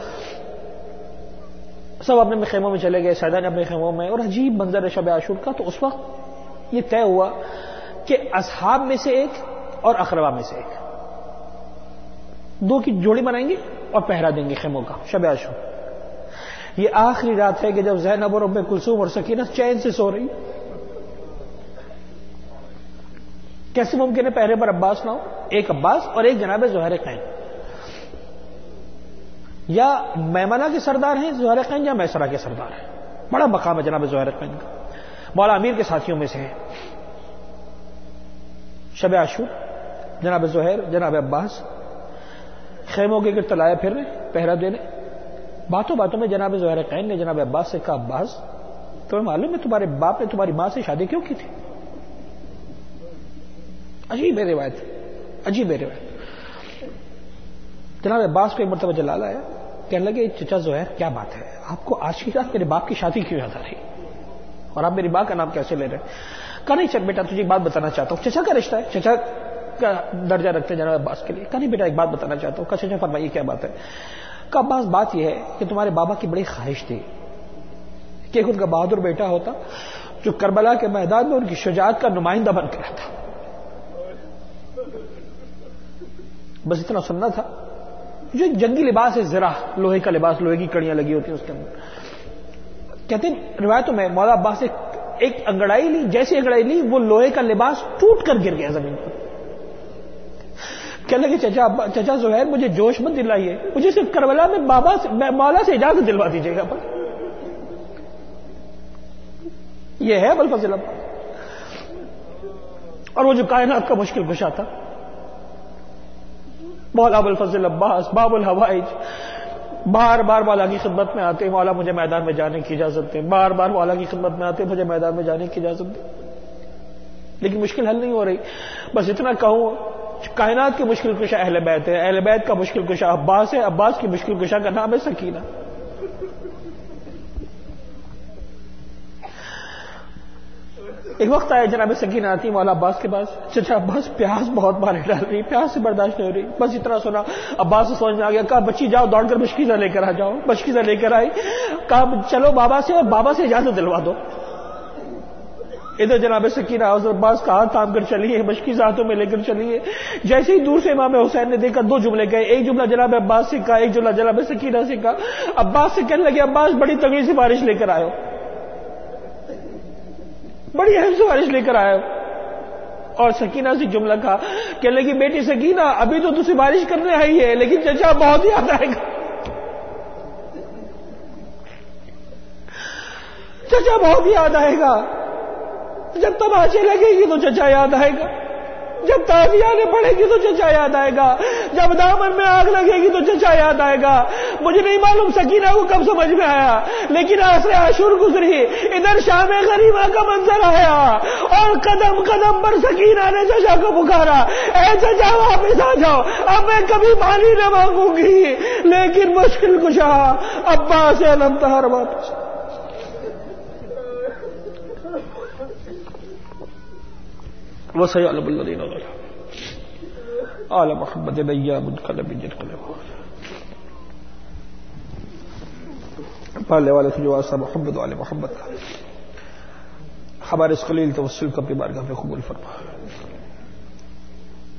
سب اپنے خیموں میں چلے گئے، سیدان اپنے خیموں میں، اور عجیب منظر ہے شب عاشور کا، تو اس وقت یہ طے ہوا کہ اصحاب میں سے ایک اور اقربا میں سے ایک دو کی جوڑی بنائیں گے اور پہرا دیں گے خیموں کا شب عاشور۔ یہ آخری رات ہے کہ جب زینب اور ام کلثوم اور سکینہ چین سے سو رہی، کیسے ممکن ہے پہرے پر عباس نہ ہو؟ ایک عباس اور ایک جناب زہیر قین، یا میمنہ کے سردار ہیں زہیر قین یا میسرہ کے سردار ہیں، بڑا مقام ہے جناب زہیر قین کا، مولا امیر کے ساتھیوں میں سے ہے۔ شب عاشور جناب زہیر جناب عباس خیموں کے گرد تلائے پھر رہے، پہرا دینے۔ باتوں باتوں میں جناب زہیر قین نے جناب عباس سے کہا عباس تمہیں معلوم ہے تمہارے باپ نے تمہاری ماں سے شادی کیوں کی تھی؟ عجیب ہے روایت، عجیب ہے روایت۔ جناب عباس کو ایک مرتبہ جلال آیا، کہنے لگے چچا زہیر کیا بات ہے، آپ کو آج کی رات میرے باپ کی شادی کیوں یاد آ رہی اور آپ میری ماں کا نام کیسے لے رہے؟ کہا نہیں چل بیٹا تجھے ایک بات بتانا چاہتا ہوں۔ چچا کا رشتہ ہے، چچا کا درجہ رکھتے ہیں جناب عباس کے لیے۔ کہا نہیں بیٹا ایک بات بتانا چاہتا ہوں۔ کہا چچا فرمائیے کیا بات ہے؟ کہا عباس بات یہ ہے کہ تمہارے بابا کی بڑی خواہش تھی کہ ایک ان کا بہادر بیٹا ہوتا جو کربلا کے میدان میں ان کی شجاعت کا نمائندہ بن کے رہتا۔ بس اتنا سننا تھا۔ جو ایک جنگی لباس ہے زرہ، لوہے کا لباس، لوہے کی کڑیاں لگی ہوتی ہیں اس کے اندر، کہتے ہیں روایتوں میں مولا عباس نے ایک انگڑائی لی، جیسی انگڑائی لی وہ لوہے کا لباس ٹوٹ کر گر گیا زمین پر۔ کہنے لگے چچا چچا زہیر مجھے جوش مت دلائیے، مجھے صرف کربلا میں بابا سے مولا سے اجازت دلوا دیجیے گا۔ پر یہ ہے ابوالفضل عباس، اور وہ جو کائنات کا مشکل کشا تھا، مولا ابوالفضل عباس باب الحوائج، بار بار مولا کی خدمت میں آتے، مولا مجھے میدان میں جانے کی اجازت دیں، بار بار مولا کی خدمت میں آتے مجھے میدان میں جانے کی اجازت دیں، لیکن مشکل حل نہیں ہو رہی۔ بس اتنا کہوں کائنات کی مشکل کشا اہل بیت ہے، اہل بیت کا مشکل کشا عباس ہے، عباس کی مشکل کشا کا نام ہے سکینہ۔ ایک وقت آیا جناب سکینہ آتی مولا عباس کے پاس، چچا عباس پیاس بہت مارے ڈال رہی، پیاس سے برداشت نہیں ہو رہی۔ بس اتنا سنا عباس سے سمجھ میں آ گیا، کہا بچی جاؤ دوڑ کر مشکیزہ لے کر آ جاؤ۔ مشکیزہ لے کر آئی، کہا چلو بابا سے اور بابا سے اجازت دلوا دو۔ ادھر جناب سکینہ حضرت عباس کا ہاتھ تھام کر چلی ہے، مشکیزہ ہاتھوں میں لے کر چلی ہے۔ جیسے ہی دور سے امام حسین نے دیکھا دو جملے کہے، ایک جملہ جناب عباس سے کہا، ایک جملہ جناب سکینہ سے کہا۔ عباس سے کہنے لگے عباس بڑی تگڑی سفارش لے کر آئے، بڑی اہم سفارش لے کر آئے۔ اور سکینہ سے جملہ کہا، کہنے لگی بیٹی سکینہ ابھی تو تو سفارش کرنے آئی ہے لیکن چچا بہت یاد آئے گا، چچا بہت یاد آئے گا، جب تماشے لگے گی تو چچا یاد آئے گا، جب تازیانے پڑے گی تو چچا یاد آئے گا، جب دامن میں آگ لگے گی تو چچا یاد آئے گا۔ مجھے نہیں معلوم سکینہ کو کب سمجھ میں آیا، لیکن عصر عاشور گزری، ادھر شام غریبہ کا منظر آیا اور قدم قدم پر سکینہ نے چچا کو پکارا، اے چچا واپس آ جاؤ، اب میں کبھی پانی نہ مانگوں گی، لیکن مشکل کشا عباس علمدار واپس۔ وَسَيَعْلَمُ الَّذِينَ ظَلَمُوا آلَ مُحَمَّدٍ أَيَّامُ الْقَلَبِ يَنْقَلِبُونَ۔ پالنے والے سے جو واسطہ محمد والے محمد کا، ہمارے اس قلیل توسل کو اپنی بارگاہ میں قبول فرما۔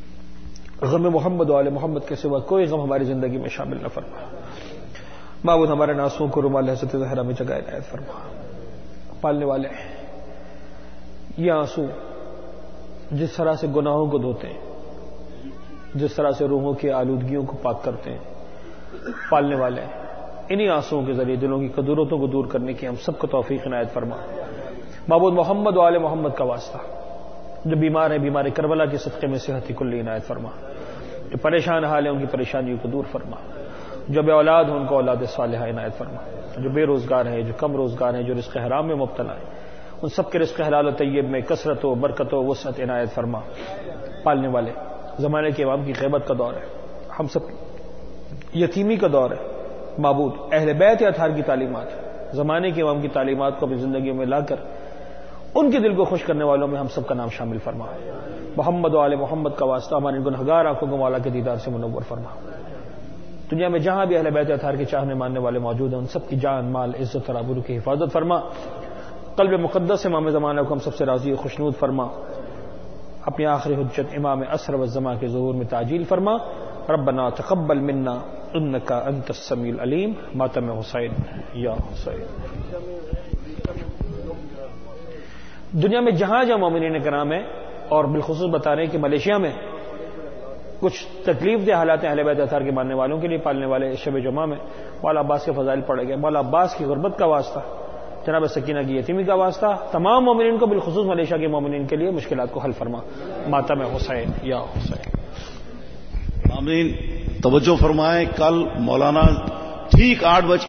غم محمد و آل محمد کے سوا کوئی غم ہماری زندگی میں شامل نہ فرما. معبود ہمارے ناسوں کو رومال حضرت زہرا میں جگہ عنایت فرما. پالنے والے یہ آنسو جس طرح سے گناہوں کو دھوتے ہیں، جس طرح سے روحوں کی آلودگیوں کو پاک کرتے ہیں، پالنے والے انہی آنسوؤں کے ذریعے دلوں کی قدورتوں کو دور کرنے کی ہم سب کو توفیق عنایت فرما. معبود محمد و آل محمد کا واسطہ جو بیمار ہیں بیمار کربلا کے صدقے میں صحت کلی عنایت فرما. جو پریشان حال ہیں ان کی پریشانیوں کو دور فرما. جو بے اولاد ہیں ان کو اولاد صالحہ عنایت فرما. جو بے روزگار ہیں، جو کم روزگار ہیں، جو رزق حرام میں مبتلا ہیں، ان سب کے رزق حلال و طیب میں کثرت و برکت و وسعت عنایت فرما. پالنے والے زمانے کے امام کی غیبت کا دور ہے، ہم سب یتیمی کا دور ہے. معبود اہل بیت اطہار کی تعلیمات، زمانے کے امام کی تعلیمات کو اپنی زندگیوں میں لا کر ان کے دل کو خوش کرنے والوں میں ہم سب کا نام شامل فرما. محمد و آل محمد کا واسطہ ہماری گنہگار آنکھوں کو مولا کے دیدار سے منور فرما. دنیا میں جہاں بھی اہل بیت اطہار کے چاہنے ماننے والے موجود ہیں ان سب کی جان، مال، عزت اور آبرو کی حفاظت فرما. قلب مقدس امام زمانہ کو ہم سب سے راضی و خوشنود فرما. اپنی آخری حجت امام عصر والزمان کے ظہور میں تعجیل فرما. ربنا تقبل منا انک انت السمیع العلیم. ماتم حسین یا حسین. دنیا میں جہاں جہاں مومنین کرام ہیں، اور بالخصوص بتا رہے ہیں کہ ملیشیا میں کچھ تکلیف دہ حالات ہیں اہل بیت اطہار کے ماننے والوں کے لیے، پالنے والے شب جمعہ میں مولا عباس کے فضائل پڑھے گئے. مولا عباس کی غربت کا واسطہ، جناب سکینہ کی یتیمی کا واسطہ، تمام مومنین کو بالخصوص ملیشیا کے مومنین کے لیے مشکلات کو حل فرما. ماتم حسین یا حسین. آمین. توجہ فرمائیں، کل مولانا ٹھیک آٹھ بجے